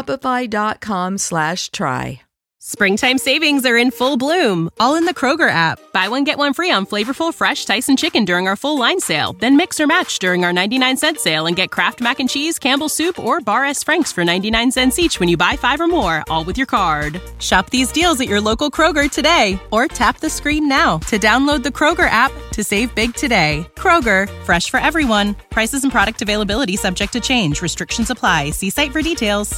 Shopify.com/try. Springtime savings are in full bloom, all in the Kroger app. Buy one, get one free on flavorful, fresh Tyson chicken during our full line sale. Then mix or match during our 99-cent sale and get Kraft Mac and Cheese, Campbell's Soup, or Bar S. Franks for 99 cents each when you buy 5 or more, all with your card. Shop these deals at your local Kroger today, or tap the screen now to download the Kroger app to save big today. Kroger, fresh for everyone. Prices and product availability subject to change. Restrictions apply. See site for details.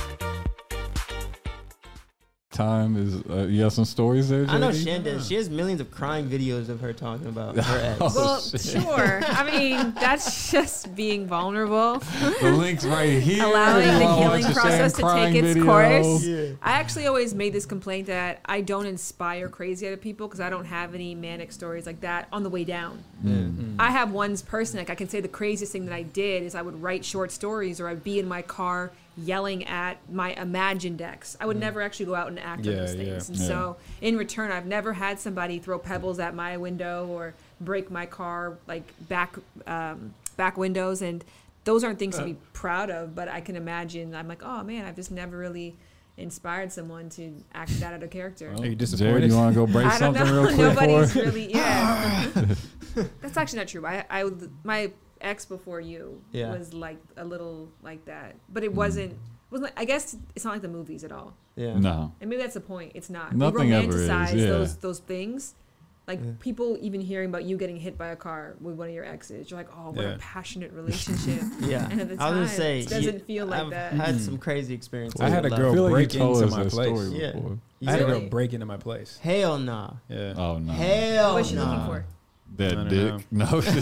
Time is you have some stories there, JD? I know Shan does. She has millions of crying videos of her talking about her ex. Well, sure. I mean, that's just being vulnerable. The link's right here. Allowing the healing process to take its course. Yeah. I actually always made this complaint that I don't inspire crazy out of people because I don't have any manic stories like that on the way down. I have one person, like I can say the craziest thing that I did is I would write short stories or I'd be in my car yelling at my imagined ex. I would never actually go out and act on those things. And so in return, I've never had somebody throw pebbles at my window or break my car, like back windows. And those aren't things to be proud of, but I can imagine, I'm like, oh man, I've just never really inspired someone to act that out of character. Are you disappointed? Jared, you want to go break something real quick? Nobody's really, That's actually not true. My ex before you was like a little like that, but it wasn't I guess it's not like the movies at all. No, and maybe that's the point. It's not. Nothing we ever is. romanticize those things, like people even hearing about you getting hit by a car with one of your exes, you're like, oh, what a passionate relationship. And at the time, it doesn't feel like that. I've had some crazy experiences. I had a girl break into my place. I had a girl Really? break into my place. Hell nah. Yeah. Oh no. Hell What's she nah. looking for? That dick. No.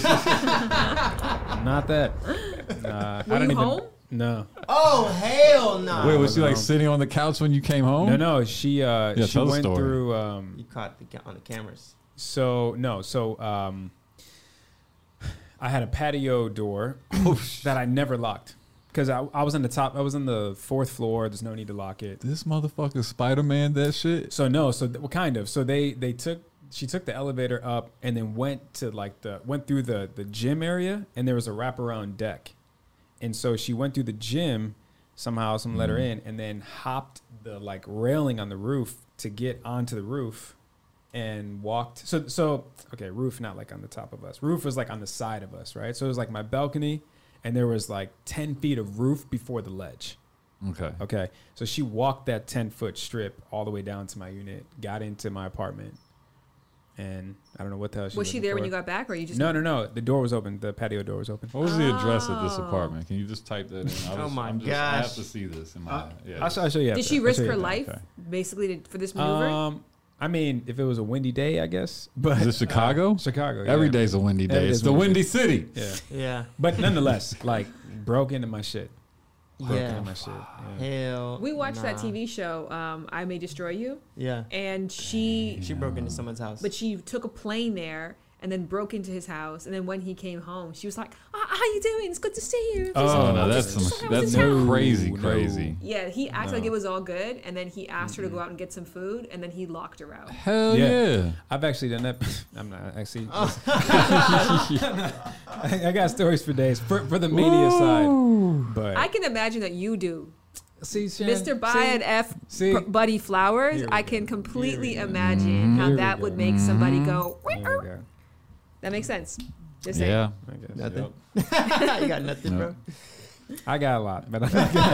Not that. Were you home? No. Oh hell nah. Wait, was she like sitting on the couch when you came home? No. She went through. You caught on the cameras. I had a patio door that I never locked because I was on the top. I was on the 4th floor. There's no need to lock it. This motherfucker Spider-Man that shit. Kind of. So she took the elevator up and then went through the gym area, and there was a wraparound deck. And so she went through the gym, somehow someone let her in, and then hopped the like railing on the roof to get onto the roof and walked. Okay, roof not like on the top of us. Roof was like on the side of us, right? So it was like my balcony, and there was like 10 feet of roof before the ledge. Okay. So she walked that 10-foot strip all the way down to my unit, got into my apartment. And I don't know what the hell she was. She there when you got back, or you just No. The door was open. The patio door was open. What was the address of this apartment? Can you just type that in? My I gosh! have to see this. I'll show you. Did she risk her life basically for this maneuver? I mean, if it was a windy day, I guess. But is it Chicago? Chicago. Yeah. Every day's a windy day. It's the Windy City. Yeah. But nonetheless, like broke into my shit. Yeah. My shit. Yeah. Hell. We watched that TV show, I May Destroy You. Yeah. And she broke into someone's house. But she took a plane there and then broke into his house. And then when he came home, she was like, how you doing? It's good to see you. Oh, no, that's crazy. Yeah, he acted like it was all good. And then he asked her to go out and get some food. And then he locked her out. Hell yeah. I've actually done that. I'm not actually. I got stories for days for the mania side. But I can imagine that you do. See, Sharon, Mr. Buy and Buddy Flowers, I can completely imagine how that would make somebody go. That makes sense. Just saying. Yeah. Nothing. You got nothing, bro? I got a lot, but I'm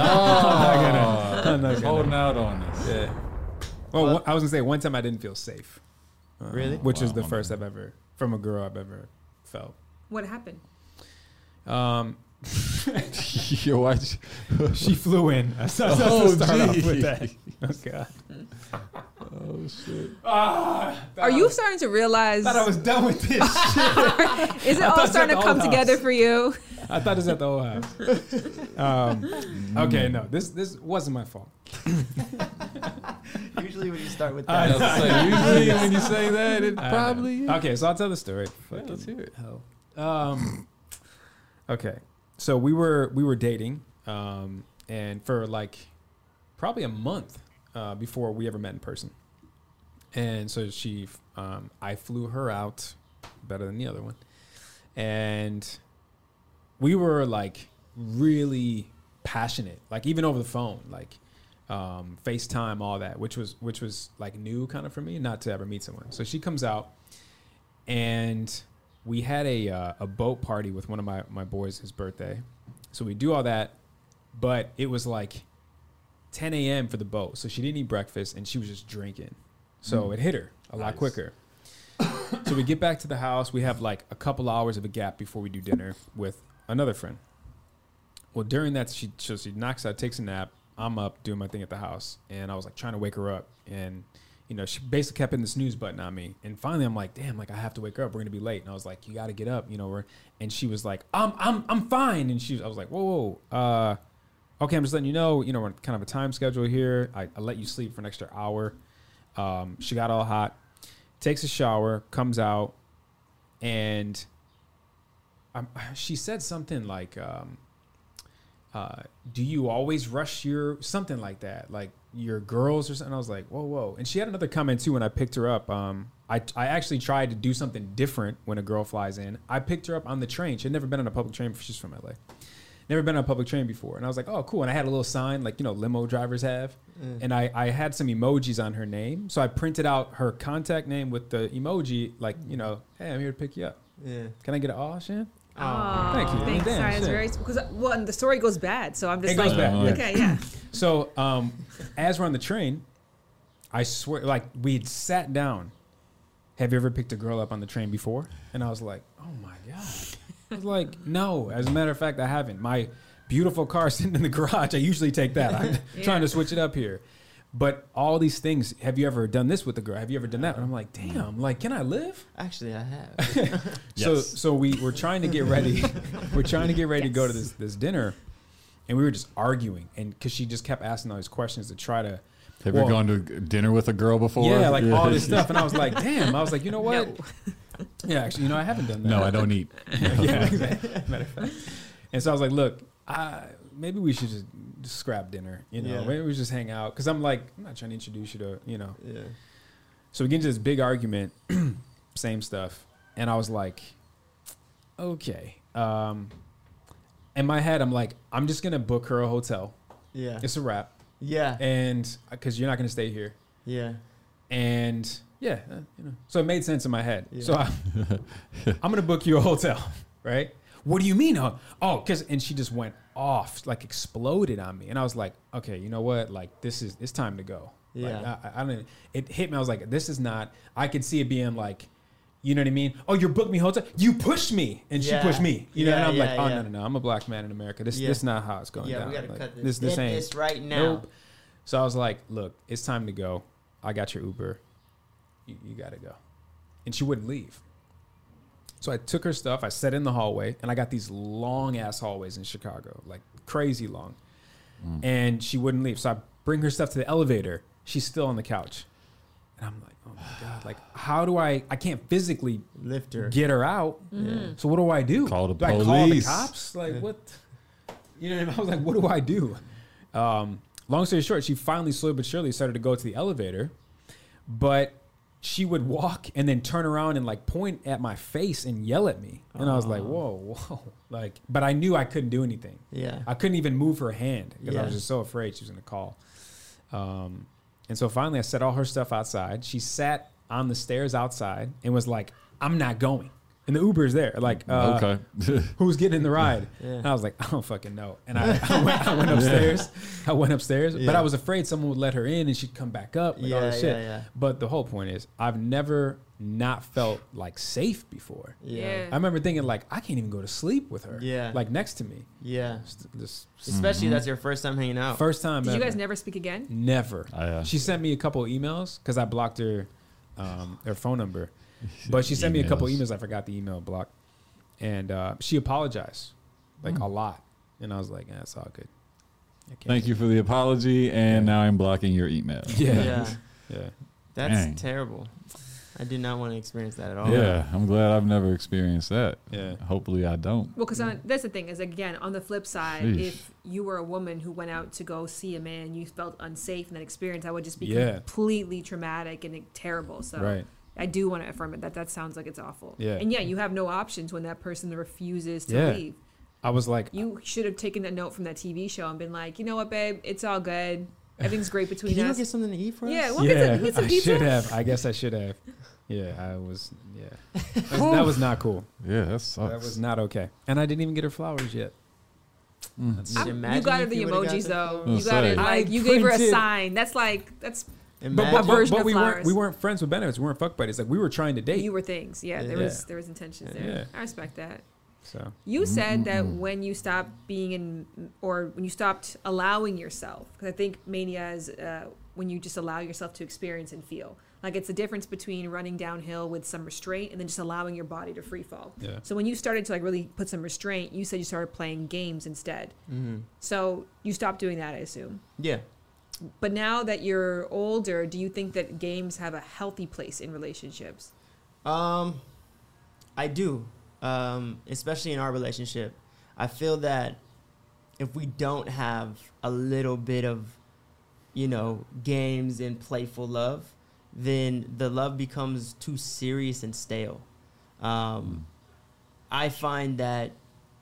not gonna. Holding out on this. Yeah. Well, I was gonna say one time I didn't feel safe. Really? Which is the first I've ever from a girl I've ever felt. What happened? Yo, watch. She flew in. I start off with that. Oh God. Oh shit. Are you starting to realize? I thought I was done with this shit. Is it all starting to come together for you? I thought it was at the old house. Okay, no, this wasn't my fault. Usually when you start with that. Usually when you say that, it probably. Okay, so I'll tell the story. Yeah, let's hear it. Okay, so we were dating, and for like probably a month before we ever met in person. And so I flew her out, better than the other one, and we were like really passionate, like even over the phone, like FaceTime, all that, which was like new kind of for me, not to ever meet someone. So she comes out, and we had a boat party with one of my boys, his birthday. So we do all that, but it was like 10 a.m. for the boat. So she didn't eat breakfast, and she was just drinking. So it hit her a lot quicker. So we get back to the house. We have like a couple hours of a gap before we do dinner with another friend. Well, during that, she knocks out, takes a nap. I'm up doing my thing at the house, and I was like trying to wake her up, and she basically kept hitting the snooze button on me. And finally, I'm like, damn, like I have to wake her up. We're gonna be late. And I was like, you got to get up, and she was like, I'm fine. And I was like, whoa, okay, I'm just letting you know, we're on kind of a time schedule here. I let you sleep for an extra hour. She got all hot, takes a shower, comes out, and she said something like, do you always rush something like that, like your girls or something? I was like, whoa. And she had another comment too when I picked her up. I actually tried to do something different when a girl flies in. I picked her up on the train. She had never been on a public train before. She's from LA. Never been on a public train before. And I was like, oh, cool. And I had a little sign like, limo drivers have. And I had some emojis on her name. So I printed out her contact name with the emoji, like, hey, I'm here to pick you up. Yeah. Can I get an aw, Shan? Oh, thank you. Thanks, Damn, it's very because the story goes bad, so I'm just goes bad. Okay, yeah. So as we're on the train, I swear, like we'd sat down. Have you ever picked a girl up on the train before? And I was like, oh my God. I was like, no. As a matter of fact, I haven't. My beautiful car sitting in the garage, I usually take that. I'm trying to switch it up here. But all these things, have you ever done this with a girl? Have you ever done that? And I'm like, damn, like, can I live? Actually, I have. So we're trying to get ready. We're trying to get ready to go to this dinner. And we were just arguing. And because she just kept asking all these questions to try to. Have you gone to dinner with a girl before? Yeah, like all this stuff. And I was like, damn. I was like, you know what? No. Yeah, actually, I haven't done that. No, I don't eat. Yeah, exactly. Matter of fact. And so I was like, look, maybe we should just scrap dinner, maybe we just hang out. Cause I'm like, I'm not trying to introduce you to, Yeah. So we get into this big argument, same stuff. And I was like, okay. In my head, I'm like, I'm just going to book her a hotel. Yeah. It's a wrap. Yeah. And cause you're not going to stay here. Yeah. And so it made sense in my head. Yeah. So I'm going to book you a hotel. Right. What do you mean? Oh, and she just went off, like exploded on me. And I was like, okay, you know what? Like it's time to go. Yeah. Like, I don't, it hit me. I was like, this is not, I could see it being like, you know what I mean? Oh, you booked me hotel. You pushed me and she pushed me. And I'm like, oh, no. I'm a black man in America. This is not how it's going down. We got to like, cut this. This ain't this right now. Nope. So I was like, look, it's time to go. I got your Uber. You got to go. And she wouldn't leave. So I took her stuff, I sat in the hallway, and I got these long-ass hallways in Chicago, like crazy long. and she wouldn't leave. So I bring her stuff to the elevator. She's still on the couch. And I'm like, oh my God, like, how do I can't physically lift her, get her out. So what do I do? Call the do police. I call the cops? Like, what? You know what I mean? I was like, what do I do? Long story short, she finally, slowly but surely, started to go to the elevator. But she would walk and then turn around and like point at my face and yell at me. And I was like, whoa. Like, but I knew I couldn't do anything. Yeah. I couldn't even move her hand because I was just so afraid she was going to call. And so finally I set all her stuff outside. She sat on the stairs outside and was like, I'm not going. And the Uber's there. Like, Okay. Who's getting in the ride? Yeah. And I was like, I don't fucking know. And I went upstairs. I went upstairs. But I was afraid someone would let her in and she'd come back up. Like all this shit. Yeah. But the whole point is I've never not felt like safe before. Yeah. I remember thinking like, I can't even go to sleep with her. Yeah. Like next to me. Yeah. Just Especially that's your first time hanging out. first time Did you ever. guys never speak again? Never. Yeah. She sent me a couple of emails because I blocked her phone number. But she sent me a couple of emails. I forgot the email block. And she apologized like a lot. And I was like, it's all good. Thank you for the apology, and now I'm blocking your email. Yeah. Yeah. That's Dang. terrible. I do not want to experience that at all. Yeah, I'm glad I've never experienced that. Yeah. Hopefully I don't. Well, because that's the thing is, again, on the flip side, Sheesh. if you were a woman who went out to go see a man, you felt unsafe in that experience, that would just be Yeah. completely traumatic and terrible. So Right. I do want to affirm it. That sounds like it's awful. Yeah. And you have no options when that person refuses to Yeah. leave. I was like, You should have taken that note from that TV show and been like, you know what, babe, it's all good. Everything's great between Can you go us. get something to eat for us? Yeah, well, yeah, get some I pizza. should have. I guess I should have. Yeah, I was. Yeah, that was not cool. Yeah, that sucks. That was not okay. And I didn't even get her flowers yet. That's- Just You imagine got her if the you would've got emojis the though. flowers. You got it. I Like you gave her a printed- sign. That's Imagine. A version of we flowers. weren't friends with benefits. We weren't fuck buddies. Like we were trying to date. you were things. Yeah, there Yeah. was intentions there. Yeah. I respect that. So You said that when you stopped being in, or when you stopped allowing yourself, because I think mania is when you just allow yourself to experience and feel. Like it's the difference between running downhill with some restraint and then just allowing your body to free fall. Yeah. So when you started to like really put some restraint, you said you started playing games instead. So you stopped doing that, I assume. Yeah. But now that you're older, do you think that games have a healthy place in relationships? I do. Especially in our relationship. I feel that if we don't have a little bit of, games and playful love, then the love becomes too serious and stale. I find that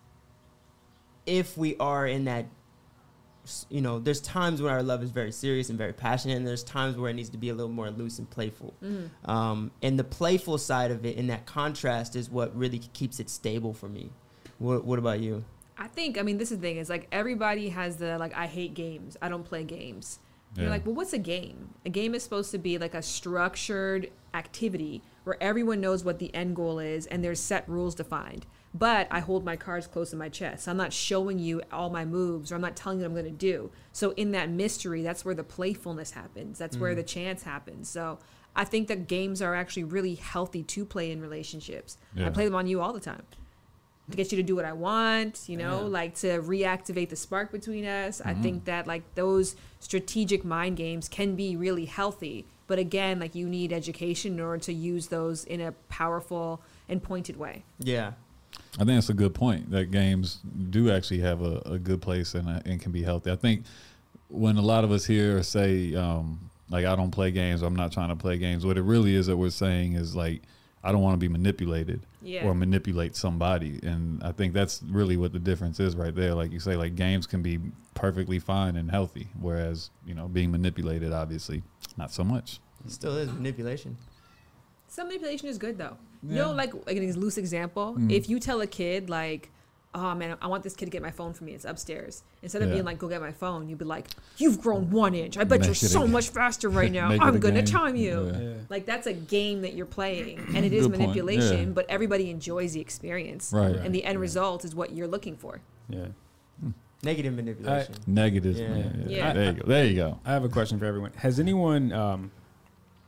if we are in that, there's times when our love is very serious and very passionate, and there's times where it needs to be a little more loose and playful. And the playful side of it, and that contrast, is what really keeps it stable for me. What about you? I think, this is the thing, is like everybody has the, like, I hate games. I don't play games. Yeah. You're like, well, what's a game? A game is supposed to be like a structured activity where everyone knows what the end goal is and there's set rules defined. But I hold my cards close to my chest. I'm not showing you all my moves, or I'm not telling you what I'm going to do. So in that mystery, that's where the playfulness happens. That's where the chance happens. So I think that games are actually really healthy to play in relationships. Yeah. I play them on you all the time to get you to do what I want, like to reactivate the spark between us. I think that like those strategic mind games can be really healthy. But again, like you need education in order to use those in a powerful and pointed way. Yeah. I think that's a good point, that games do actually have a good place and can be healthy. I think when a lot of us here say, like, I don't play games, or I'm not trying to play games, what it really is that we're saying is, like, I don't want to be manipulated or manipulate somebody. And I think that's really what the difference is right there. Like you say, like, games can be perfectly fine and healthy, whereas, being manipulated, obviously, not so much. It still is manipulation. Some manipulation is good though. Like a loose example, if you tell a kid like, oh man, I want this kid to get my phone for me, it's upstairs. Instead of being like, go get my phone, you'd be like, you've grown 1 inch. I bet you're so much faster right now. I'm going to time you. Yeah. Like that's a game that you're playing, and it is Good point. manipulation, Yeah. but everybody enjoys the experience. Right. And the end result is what you're looking for. yeah. Negative manipulation. Negative. Yeah. Man. Yeah. There you go. There you go. I have a question for everyone. Has anyone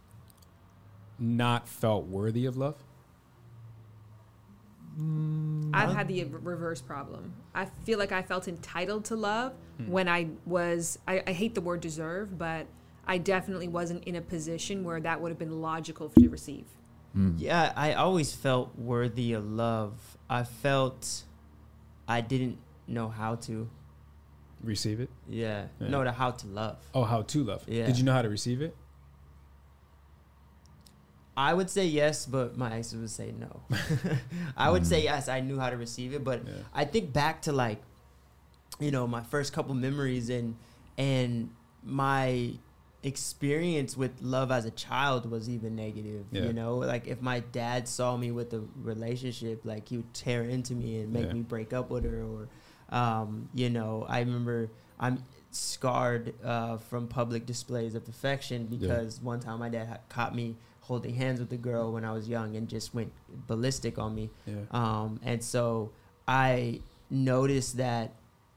not felt worthy of love? I've had the reverse problem. I feel like I felt entitled to love when I hate the word deserve, but I definitely wasn't in a position where that would have been logical to receive. Yeah, I always felt worthy of love. I felt I didn't know how to receive it. Yeah. No, how to love. Oh, how to love. Yeah. Did you know how to receive it? I would say yes, but my ex would say no. I would say yes, I knew how to receive it, but I think back to like, my first couple memories and my experience with love as a child was even negative. Like if my dad saw me with a relationship, like he would tear into me and make me break up with her, or I remember I'm scarred from public displays of affection because one time my dad caught me holding hands with a girl when I was young and just went ballistic on me. And so I noticed that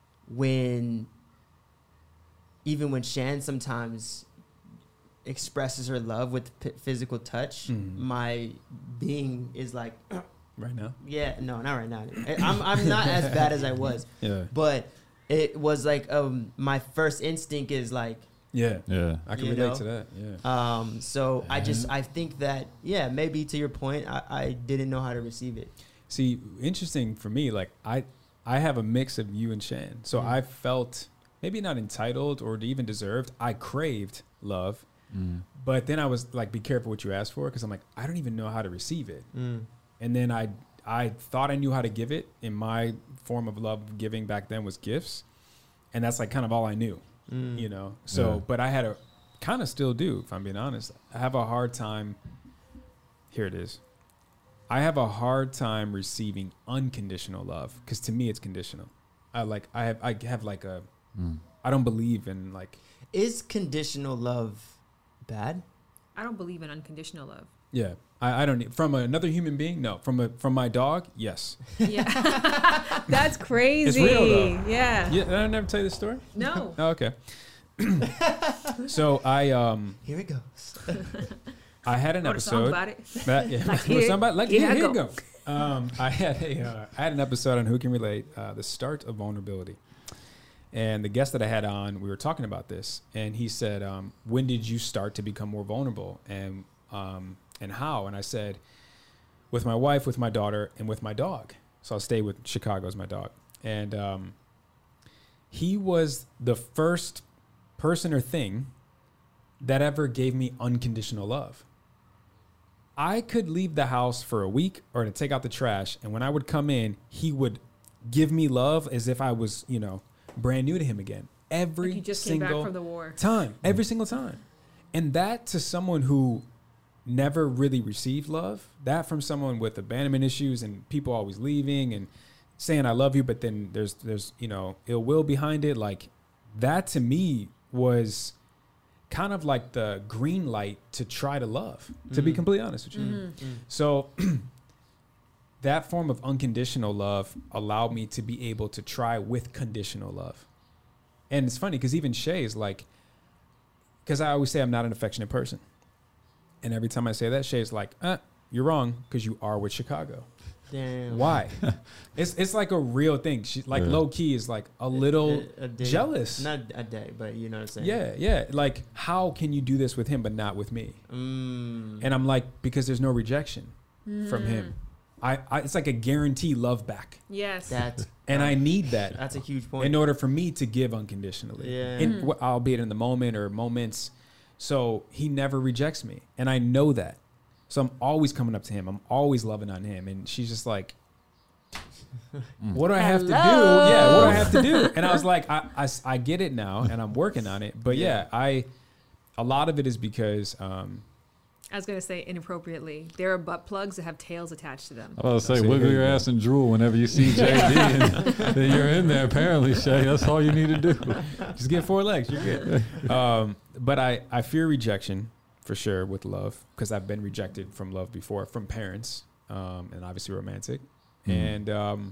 even when Shan sometimes expresses her love with physical touch, my being is like, right now? Yeah, no, not right now. I'm not as bad as I was. But it was like my first instinct is like, I can relate to that. So I think that maybe to your point, I didn't know how to receive it. See, interesting for me, like I have a mix of you and Shan. So I felt maybe not entitled or even deserved. I craved love. But then I was like, be careful what you ask for, because I'm like, I don't even know how to receive it. And then I thought I knew how to give it. In my form of love giving back then was gifts. And that's like kind of all I knew, So, but I had kind of still do, if I'm being honest. I have a hard time. Here it is. I have a hard time receiving unconditional love, because to me it's conditional. I have like a, I don't believe in like. Is conditional love bad? I don't believe in unconditional love. Yeah. I don't need, from another human being. No, from my dog. Yes. Yeah. That's crazy. It's real though. Yeah. Did I never tell you this story? No. Oh, okay. So here it goes. I had an episode about it. Here you go. I had an episode on Who Can Relate, the start of vulnerability. And the guest that I had on, we were talking about this, and he said, when did you start to become more vulnerable, and how? And I said, with my wife, with my daughter, and with my dog. So I'll stay with Chicago as my dog. And he was the first person or thing that ever gave me unconditional love. I could leave the house for a week or to take out the trash, and when I would come in, he would give me love as if I was, brand new to him again. Every like you just single came back from the war. Time. Every single time. And that, to someone who never really received love, that from someone with abandonment issues and people always leaving and saying I love you, but then there's ill will behind it, like that to me was kind of like the green light to try to love, to be completely honest with you. So that form of unconditional love allowed me to be able to try with conditional love. And it's funny because even Shay is like, because I always say I'm not an affectionate person. And every time I say that, Shay's like, you're wrong, because you are with Chicago. Damn. Why? It's like a real thing. She like low key is like a little jealous. Not a day, but you know what I'm saying. Yeah. Like, how can you do this with him but not with me? And I'm like, because there's no rejection from him. I it's like a guarantee love back. Yes. And I need that. That's a huge point. In order for me to give unconditionally. Yeah. Albeit in the moment or moments. So he never rejects me. And I know that. So I'm always coming up to him. I'm always loving on him. And she's just like, what do I have to do? Yeah, what do I have to do? And I was like, I get it now and I'm working on it. But a lot of it is because I was going to say inappropriately, there are butt plugs that have tails attached to them. I was going to say, wiggle your ass and drool whenever you see JD, and then you're in there. Apparently, Shay, that's all you need to do. Just get 4 legs, you're good. But I fear rejection for sure with love, because I've been rejected from love before, from parents, and obviously romantic. And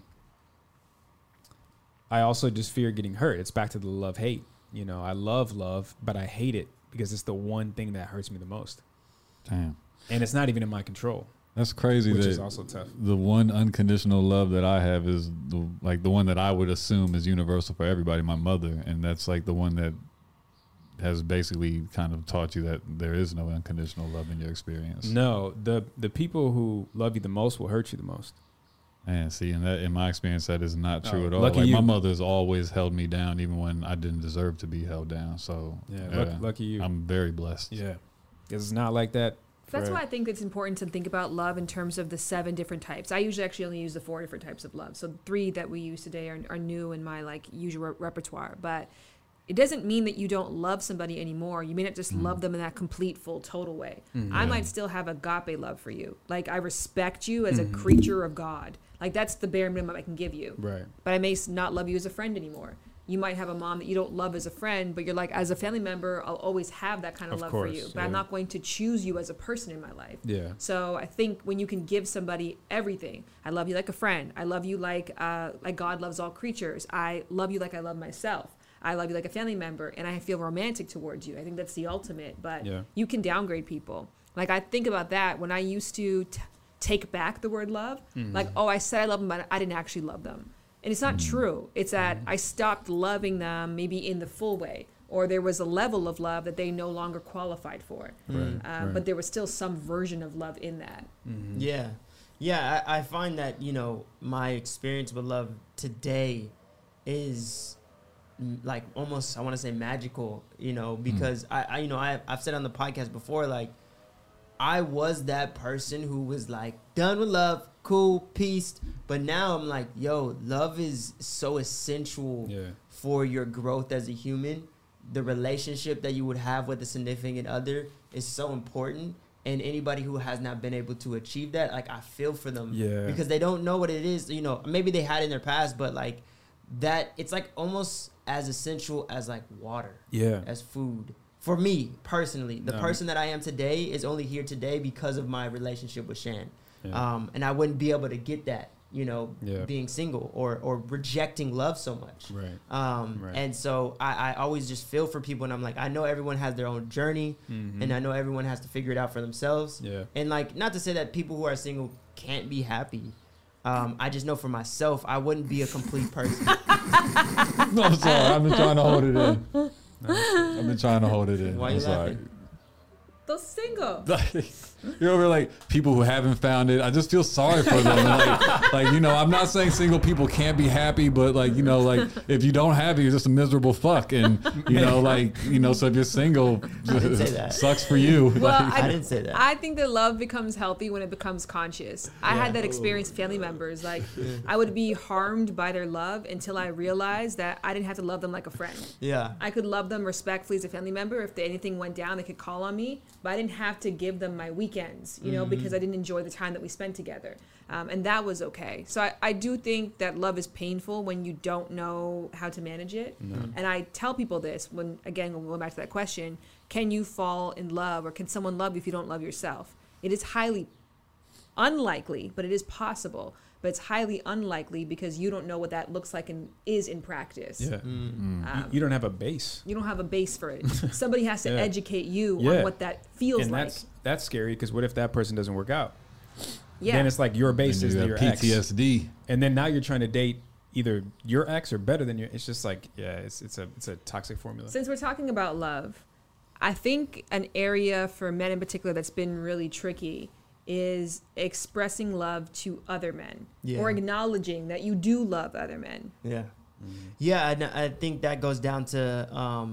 I also just fear getting hurt. It's back to the love-hate. I love love, but I hate it because it's the one thing that hurts me the most. Damn. And it's not even in my control. That's crazy. Which that is also tough. The one unconditional love that I have is the one that I would assume is universal for everybody, my mother. And that's like the one that has basically kind of taught you that there is no unconditional love in your experience. No, the people who love you the most will hurt you the most. And see, in my experience, that is not true at all. Lucky like you. my mother's always held me down, even when I didn't deserve to be held down. So Lucky you. I'm very blessed. Yeah, because it's not like that. That's why I think it's important to think about love in terms of the 7 different types. I usually actually only use the 4 different types of love. So 3 that we use today are new in my like usual repertoire. But it doesn't mean that you don't love somebody anymore. You may not just love them in that complete, full, total way. I might still have agape love for you. Like I respect you as a creature of God. Like that's the bare minimum I can give you. Right. But I may not love you as a friend anymore. You might have a mom that you don't love as a friend, but you're like, as a family member, I'll always have that kind of love for you. But I'm not going to choose you as a person in my life. Yeah. So I think when you can give somebody everything, I love you like a friend. I love you like God loves all creatures. I love you like I love myself. I love you like a family member, and I feel romantic towards you. I think that's the ultimate. But you can downgrade people. Like I think about that when I used to take back the word love. Like, oh, I said I love them, but I didn't actually love them. And it's not true. It's that I stopped loving them maybe in the full way, or there was a level of love that they no longer qualified for. But there was still some version of love in that. Yeah. Yeah, I find that, my experience with love today is like almost, I want to say magical, because I've said on the podcast before, like, I was that person who was like, done with love, cool, peace. But now I'm like, yo, love is so essential for your growth as a human. The relationship that you would have with a significant other is so important. And anybody who has not been able to achieve that, like, I feel for them. Yeah. Because they don't know what it is. Maybe they had it in their past, but like that, it's like almost as essential as like water. Yeah. As food. For me, personally, the person that I am today is only here today because of my relationship with Shan. Yeah. And I wouldn't be able to get that, being single or rejecting love so much. Right. And so I always just feel for people, and I'm like, I know everyone has their own journey, and I know everyone has to figure it out for themselves. Yeah. And like, not to say that people who are single can't be happy. I just know for myself, I wouldn't be a complete person. No, I'm sorry. I've been trying to hold it in. I've been trying to hold it in. Why are you laughing? Those single. You're over like people who haven't found it. I just feel sorry for them. I'm not saying single people can't be happy, but if you don't have it, you're just a miserable fuck. And so if you're single, sucks for you. Well, I didn't say that. I think that love becomes healthy when it becomes conscious. I had that experience with family members. Like I would be harmed by their love until I realized that I didn't have to love them like a friend. Yeah. I could love them respectfully as a family member. If anything went down, they could call on me, but I didn't have to give them my weekends, because I didn't enjoy the time that we spent together. And that was okay. So I do think that love is painful when you don't know how to manage it. And I tell people this when we go back to that question, can you fall in love or can someone love you if you don't love yourself? It is highly unlikely, but it is possible. But it's highly unlikely because you don't know what that looks like and is in practice. Yeah. You don't have a base. You don't have a base for it. Somebody has to educate you on what that feels like. That's scary because what if that person doesn't work out? Yeah. Then it's like your base is your PTSD. Ex. And then now you're trying to date either your ex or better than your. It's just like, it's a toxic formula. Since we're talking about love, I think an area for men in particular that's been really tricky is expressing love to other men or acknowledging that you do love other men. Yeah. Yeah, I think that goes down to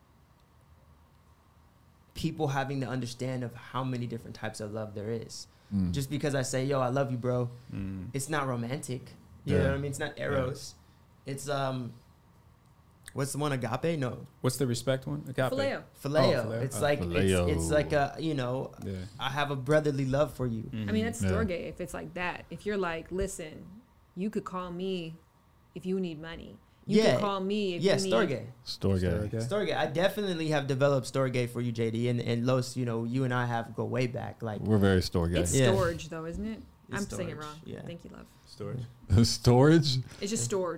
people having the understand of how many different types of love there is. Just because I say, yo, I love you, bro, it's not romantic. You know what I mean? It's not eros. It's what's the one, agape? No. What's the respect one? Agape. Phileo. Phileo. It's like phileo. It's like a I have a brotherly love for you. I mean, that's storge. If it's like that, if you're like, listen, you could call me if you need money. You can call me if you need... Storge. I definitely have developed Storge for you, JD. And Los, you and I go way back. Like we're very Storge. It's storage, though, isn't it? I'm saying it wrong. Yeah. Thank you, love. Storage. Storage? It's just storage.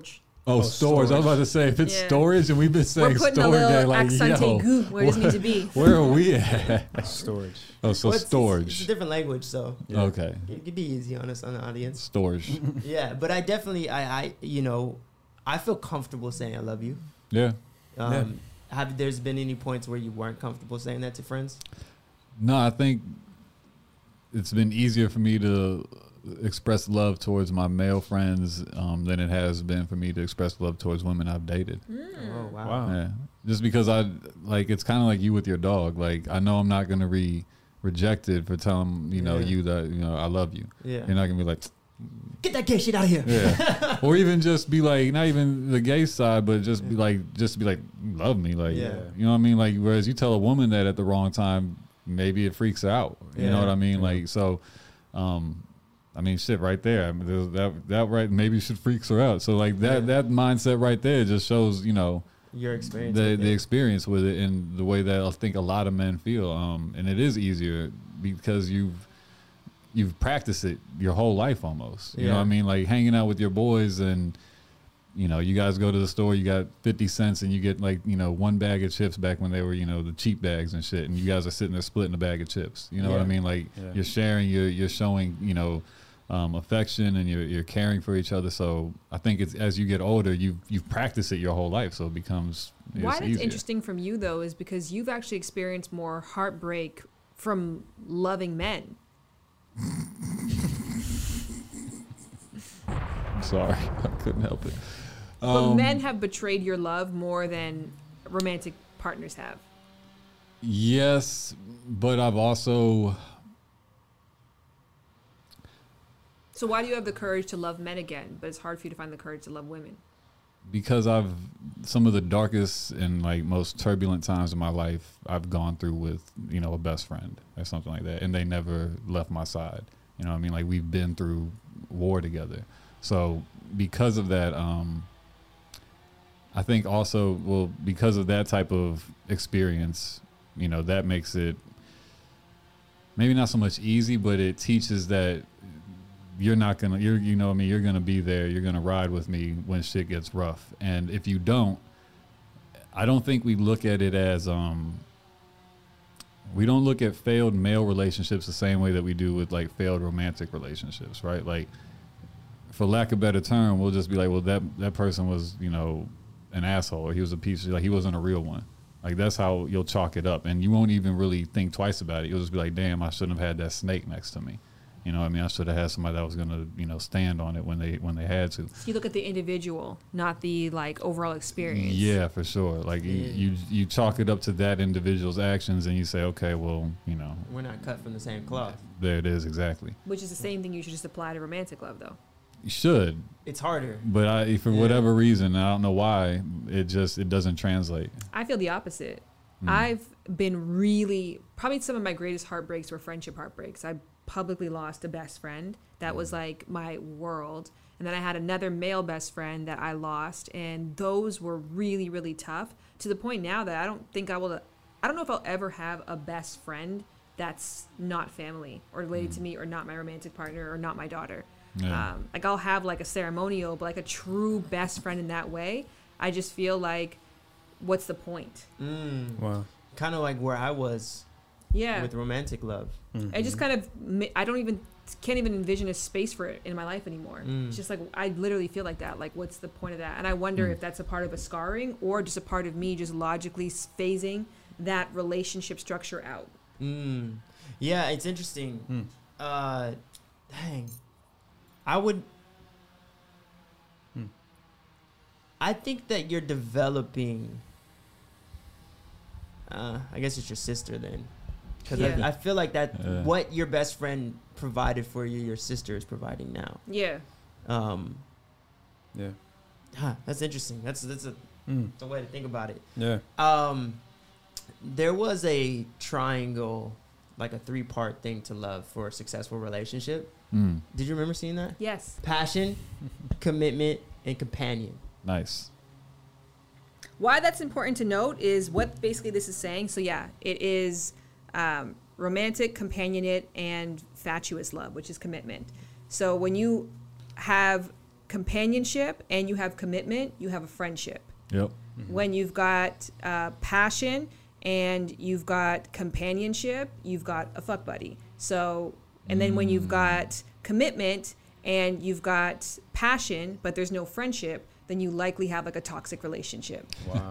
Oh, storage. I was about to say, if it's storage and we've been saying storage, we're putting a little like, accente goo where it doesn't need to be. Where are we at? Storage. Oh, so storage. It's a different language, so. Yeah. Okay. It could be easy on us, on the audience. Storage. Yeah, but I definitely, I feel comfortable saying I love you. Yeah. Have there's been any points where you weren't comfortable saying that to friends? No, I think it's been easier for me to express love towards my male friends than it has been for me to express love towards women I've dated. Oh, wow. Yeah. Just because it's kind of like you with your dog. Like, I know I'm not going to be rejected for telling, you that, I love you. Yeah. You're not going to be like, get that gay shit out of here. Yeah. Or even just be like, not even the gay side, but just be like, you love me. Like, you know what I mean? Like, whereas you tell a woman that at the wrong time, maybe it freaks her out. You know what I mean? Like, so, I mean, shit right there. I mean, that right, maybe shit freaks her out. So like that mindset right there just shows, your experience, the experience with it, and the way that I think a lot of men feel. And it is easier because you've practiced it your whole life almost. You know what I mean? Like hanging out with your boys, and you guys go to the store, you got 50 cents and you get like, one bag of chips back when they were, the cheap bags and shit. And you guys are sitting there splitting a bag of chips. You know what I mean? Like you're sharing, you're showing, affection, and you're caring for each other. So I think it's, as you get older, you've practiced it your whole life. So it becomes why that's easier. Interesting from you though, is because you've actually experienced more heartbreak from loving men. I'm sorry. I couldn't help it. But men have betrayed your love more than romantic partners have. Yes, but I've also... So why do you have the courage to love men again, but it's hard for you to find the courage to love women? Because some of the darkest and like most turbulent times of my life I've gone through with, a best friend or something like that. And they never left my side. You know what I mean? Like we've been through war together. So because of that, I think also, because of that type of experience, that makes it maybe not so much easy, but it teaches that you're gonna be there. You're gonna ride with me when shit gets rough. And if you don't, I don't think we look at it as, we don't look at failed male relationships the same way that we do with like failed romantic relationships, right? Like, for lack of a better term, we'll just be like, well, that person was, an asshole, or he was a piece of, like, he wasn't a real one. Like, that's how you'll chalk it up. And you won't even really think twice about it. You'll just be like, damn, I shouldn't have had that snake next to me. I should have had somebody that was going to, stand on it when they had to. You look at the individual, not the like overall experience. Yeah, for sure. Like you chalk it up to that individual's actions, and you say, okay, well, we're not cut from the same cloth. There it is, exactly. Which is the same thing you should just apply to romantic love, though. You should. It's harder. But for whatever reason, I don't know why, it doesn't translate. I feel the opposite. I've been probably some of my greatest heartbreaks were friendship heartbreaks. I publicly lost a best friend that was like my world, and then I had another male best friend that I lost, and those were really, really tough, to the point now that I don't know if I'll ever have a best friend that's not family or related to me, or not my romantic partner, or not my daughter. Like I'll have like a ceremonial, but like a true best friend in that way, I just feel like, what's the point? Wow. Kind of like where I was with romantic love. I just kind of, can't even envision a space for it in my life anymore. It's just like, I literally feel like that. Like, what's the point of that? And I wonder if that's a part of a scarring, or just a part of me just logically phasing that relationship structure out. Yeah, it's interesting. Dang. I think that you're developing, I guess it's your sister then. Because I feel like that what your best friend provided for you, your sister is providing now. Yeah. That's interesting. That's a way to think about it. Yeah. There was a triangle, like a 3-part thing to love for a successful relationship. Did you remember seeing that? Yes. Passion, commitment, and companion. Nice. Why that's important to note is what basically this is saying. So yeah, it is romantic, companionate, and fatuous love, which is commitment. So when you have companionship and you have commitment, you have a friendship. Yep. When you've got passion and you've got companionship, you've got a fuck buddy. So, and then when you've got commitment and you've got passion, but there's no friendship, then you likely have like a toxic relationship. Wow.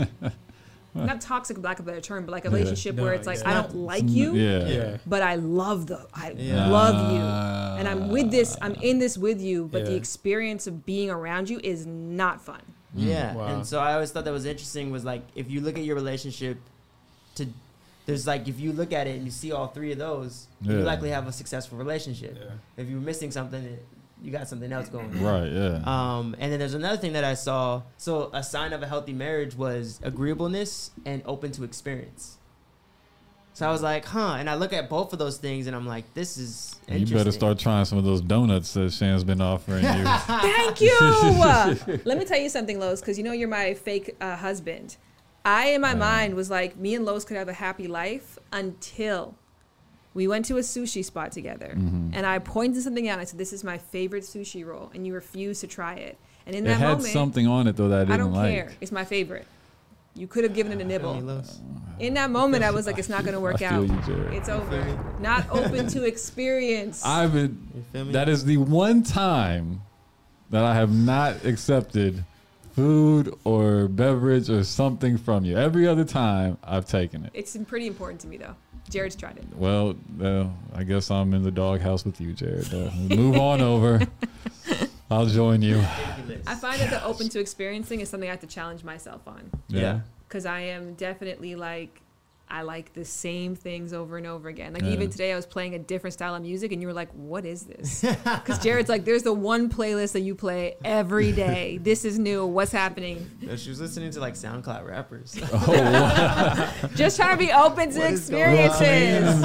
Not toxic, for lack of a better term, but like a relationship where it's like, I don't like you, but I love love you. And I'm in this with you, but the experience of being around you is not fun. Yeah. Wow. And so I always thought that was interesting was like, if you look at your relationship there's like, if you look at it and you see all three of those, you likely have a successful relationship. Yeah. If you're missing something, you got something else going on. Right, yeah. And then there's another thing that I saw. So a sign of a healthy marriage was agreeableness and open to experience. So I was like, and I look at both of those things and I'm like, this is interesting. You better start trying some of those donuts that Shan's been offering you. Thank you. Let me tell you something, Lowe's, because you know you're my fake husband. I, in my mind, was like, me and Lowe's could have a happy life until we went to a sushi spot together. And I pointed something out. I said, this is my favorite sushi roll. And you refused to try it. And in that moment, it had something on it, though, that I didn't like. I don't care. It's my favorite. You could have given it a nibble. In that moment, I was like, it's not going to work out. It's over. Not open to experience. That is the one time that I have not accepted food or beverage or something from you. Every other time, I've taken it. It's pretty important to me, though. Jared's tried it. Well, I guess I'm in the doghouse with you, Jared. Move on over. I'll join you. I find that the open to experiencing is something I have to challenge myself on. Yeah. Because I am definitely like, I like the same things over and over again. Like even today I was playing a different style of music and you were like, what is this? Because Jared's like, there's the one playlist that you play every day. This is new. What's happening? No, she was listening to like SoundCloud rappers. Oh, wow. Just trying to be open to experiences.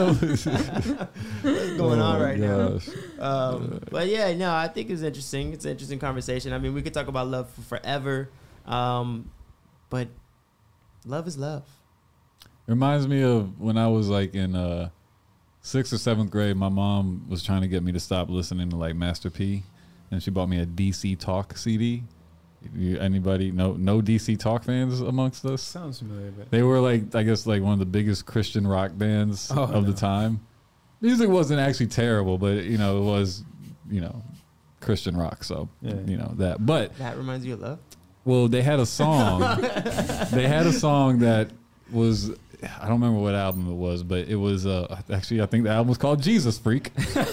What's going on right now? But yeah, no, I think it's interesting. It's an interesting conversation. I mean, we could talk about love for forever. But love is love. It reminds me of when I was like in 6th or 7th grade, my mom was trying to get me to stop listening to like Master P, and she bought me a DC Talk CD. Anybody, no DC Talk fans amongst us? Sounds familiar. But they were like, I guess, like one of the biggest Christian rock bands the time. Music wasn't actually terrible, but it was, Christian rock. So that. But that reminds you of love. Well, they had a song. That was. I don't remember what album it was, but it was actually I think the album was called Jesus Freak.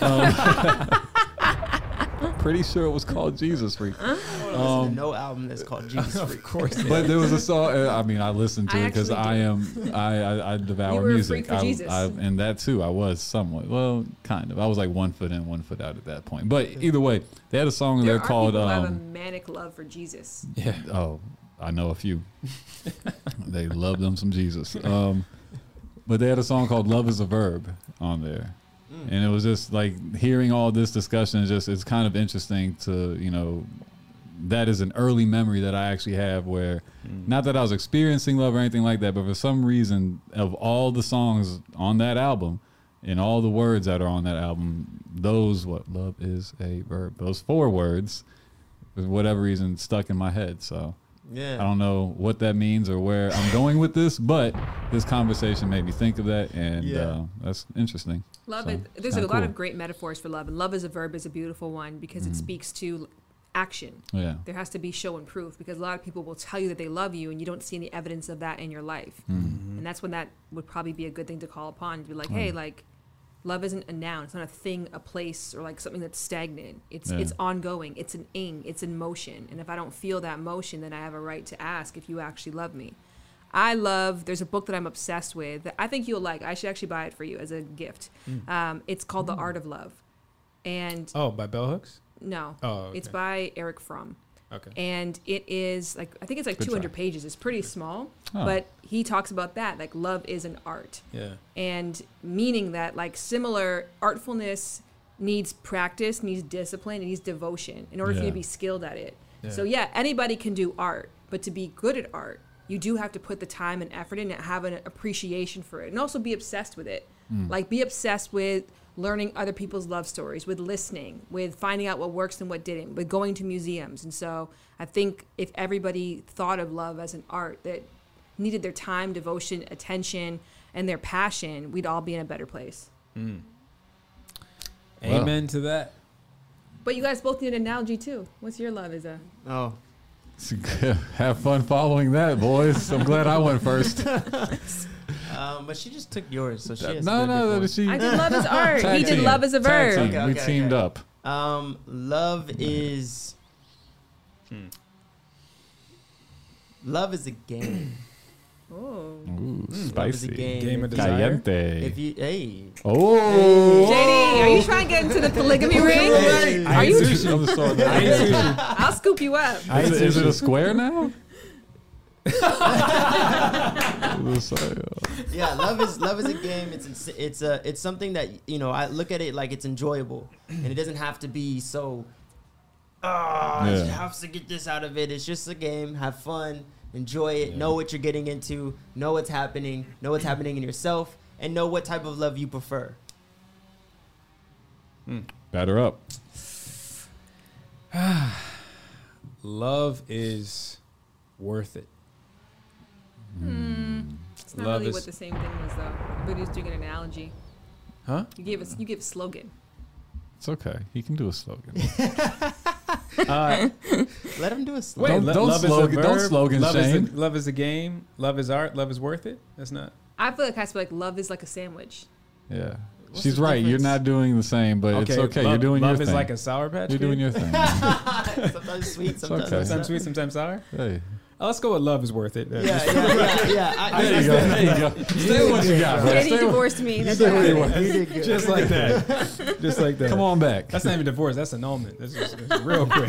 Pretty sure it was called Jesus Freak. No album that's called Jesus Freak. Of course. But there was a song. I mean, I listened to it because I devour music. And that too, I was somewhat. Well, kind of. I was like 1 foot in, 1 foot out at that point. But either way, they had a song there called. People who have a manic love for Jesus. Yeah. Oh. I know a few. They love them some Jesus. But they had a song called Love is a Verb on there. And it was just like hearing all this discussion, it's kind of interesting to, that is an early memory that I actually have where, not that I was experiencing love or anything like that, but for some reason of all the songs on that album and all the words that are on that album, love is a verb, those 4 words, for whatever reason, stuck in my head. So. Yeah. I don't know what that means or where I'm going with this, but this conversation made me think of that, and that's interesting. There's a lot of great metaphors for love, and love as a verb is a beautiful one because it speaks to action. Yeah. There has to be show and proof because a lot of people will tell you that they love you, and you don't see any evidence of that in your life. And that's when that would probably be a good thing to call upon, to be like, hey, like, love isn't a noun. It's not a thing, a place, or like something that's stagnant. It's ongoing. It's an ing. It's in motion. And if I don't feel that motion, then I have a right to ask if you actually love me. There's a book that I'm obsessed with that I think you'll like. I should actually buy it for you as a gift. It's called The Art of Love. And by Bell Hooks? No. Oh, okay. It's by Eric Fromm. Okay. And it is like, I think it's like 200 pages. It's pretty small, but he talks about that. Like love is an art. Yeah. And meaning that like similar artfulness needs practice, needs discipline, it needs devotion in order for you to be skilled at it. Yeah. So anybody can do art, but to be good at art, you do have to put the time and effort in and have an appreciation for it and also be obsessed with it. Like, be obsessed with learning other people's love stories, with listening, with finding out what works and what didn't, with going to museums. And so I think if everybody thought of love as an art that needed their time, devotion, attention, and their passion, we'd all be in a better place. Amen to that. But you guys both need an analogy too. What's your love, Isa? Oh, have fun following that, boys. I'm glad I went first. but she just took yours, so she has No, I did love as art. He did love as a Tag verb. team. We teamed up. Love is love is a game. Oh. Ooh, Love is a spicy. game of desire. Caliente. If you Oh. JD, are you trying to get into the polygamy ring? Are you? I'll scoop you up. Is it a square now? Yeah, love is a game. It's something that, you know, I look at it like it's enjoyable, and it doesn't have to be so. I have to get this out of it. It's just a game. Have fun, enjoy it. Know what you're getting into. Know what's happening. Know what's happening in yourself, and know what type of love you prefer. Batter up. Love is worth it. It's not really what the same thing was, though. But he was doing an analogy. Huh? You give a slogan. It's okay. He can do a slogan. Let him do a slogan. Wait, don't love slogan- is a don't verb, slogan love shame. Is love is a game. Love is art. Love is worth it. That's not. I feel like I feel like love is like a sandwich. Yeah. What's She's the right. You're difference? not doing the same, but it's okay. You're doing your love thing. is like a Sour Patch You're Kid? doing your thing. Sometimes sweet, sometimes okay. Sometimes sweet, sometimes sour. Hey. Oh, let's go with love is worth it. Yeah. There you go. There you go. Stay with what you got, bro. JD Stay divorced me. That's stay what with happened. You did good. Just like that. Just like that. Come on back. That's not even divorce. That's annulment. That's just it's real quick.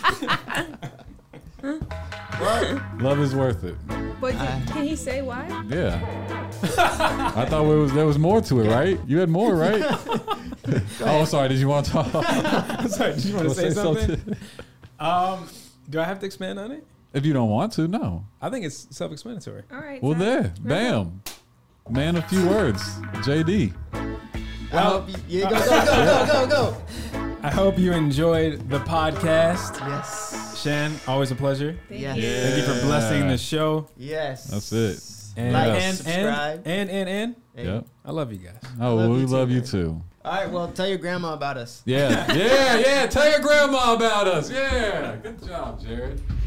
Love is worth it. But can he say why? Yeah. I thought there was more to it, right? You had more, right? Oh, sorry. Did you want to talk? I'm sorry. Did you want to say something? Do I have to expand on it? If you don't want to, no. I think it's self-explanatory. All right. Well, Zach. there. Bam. Man, a few words. JD. Well, go. I hope you enjoyed the podcast. Yes. Shan, always a pleasure. Yes. Thank you for blessing the show. Yes. That's it. And Like, and subscribe. and Hey. Yep. I love you guys. Oh, love well, we you too, love you man. too. All right. Well, tell your grandma about us. Yeah. Tell your grandma about us. Yeah. Good job, Jared.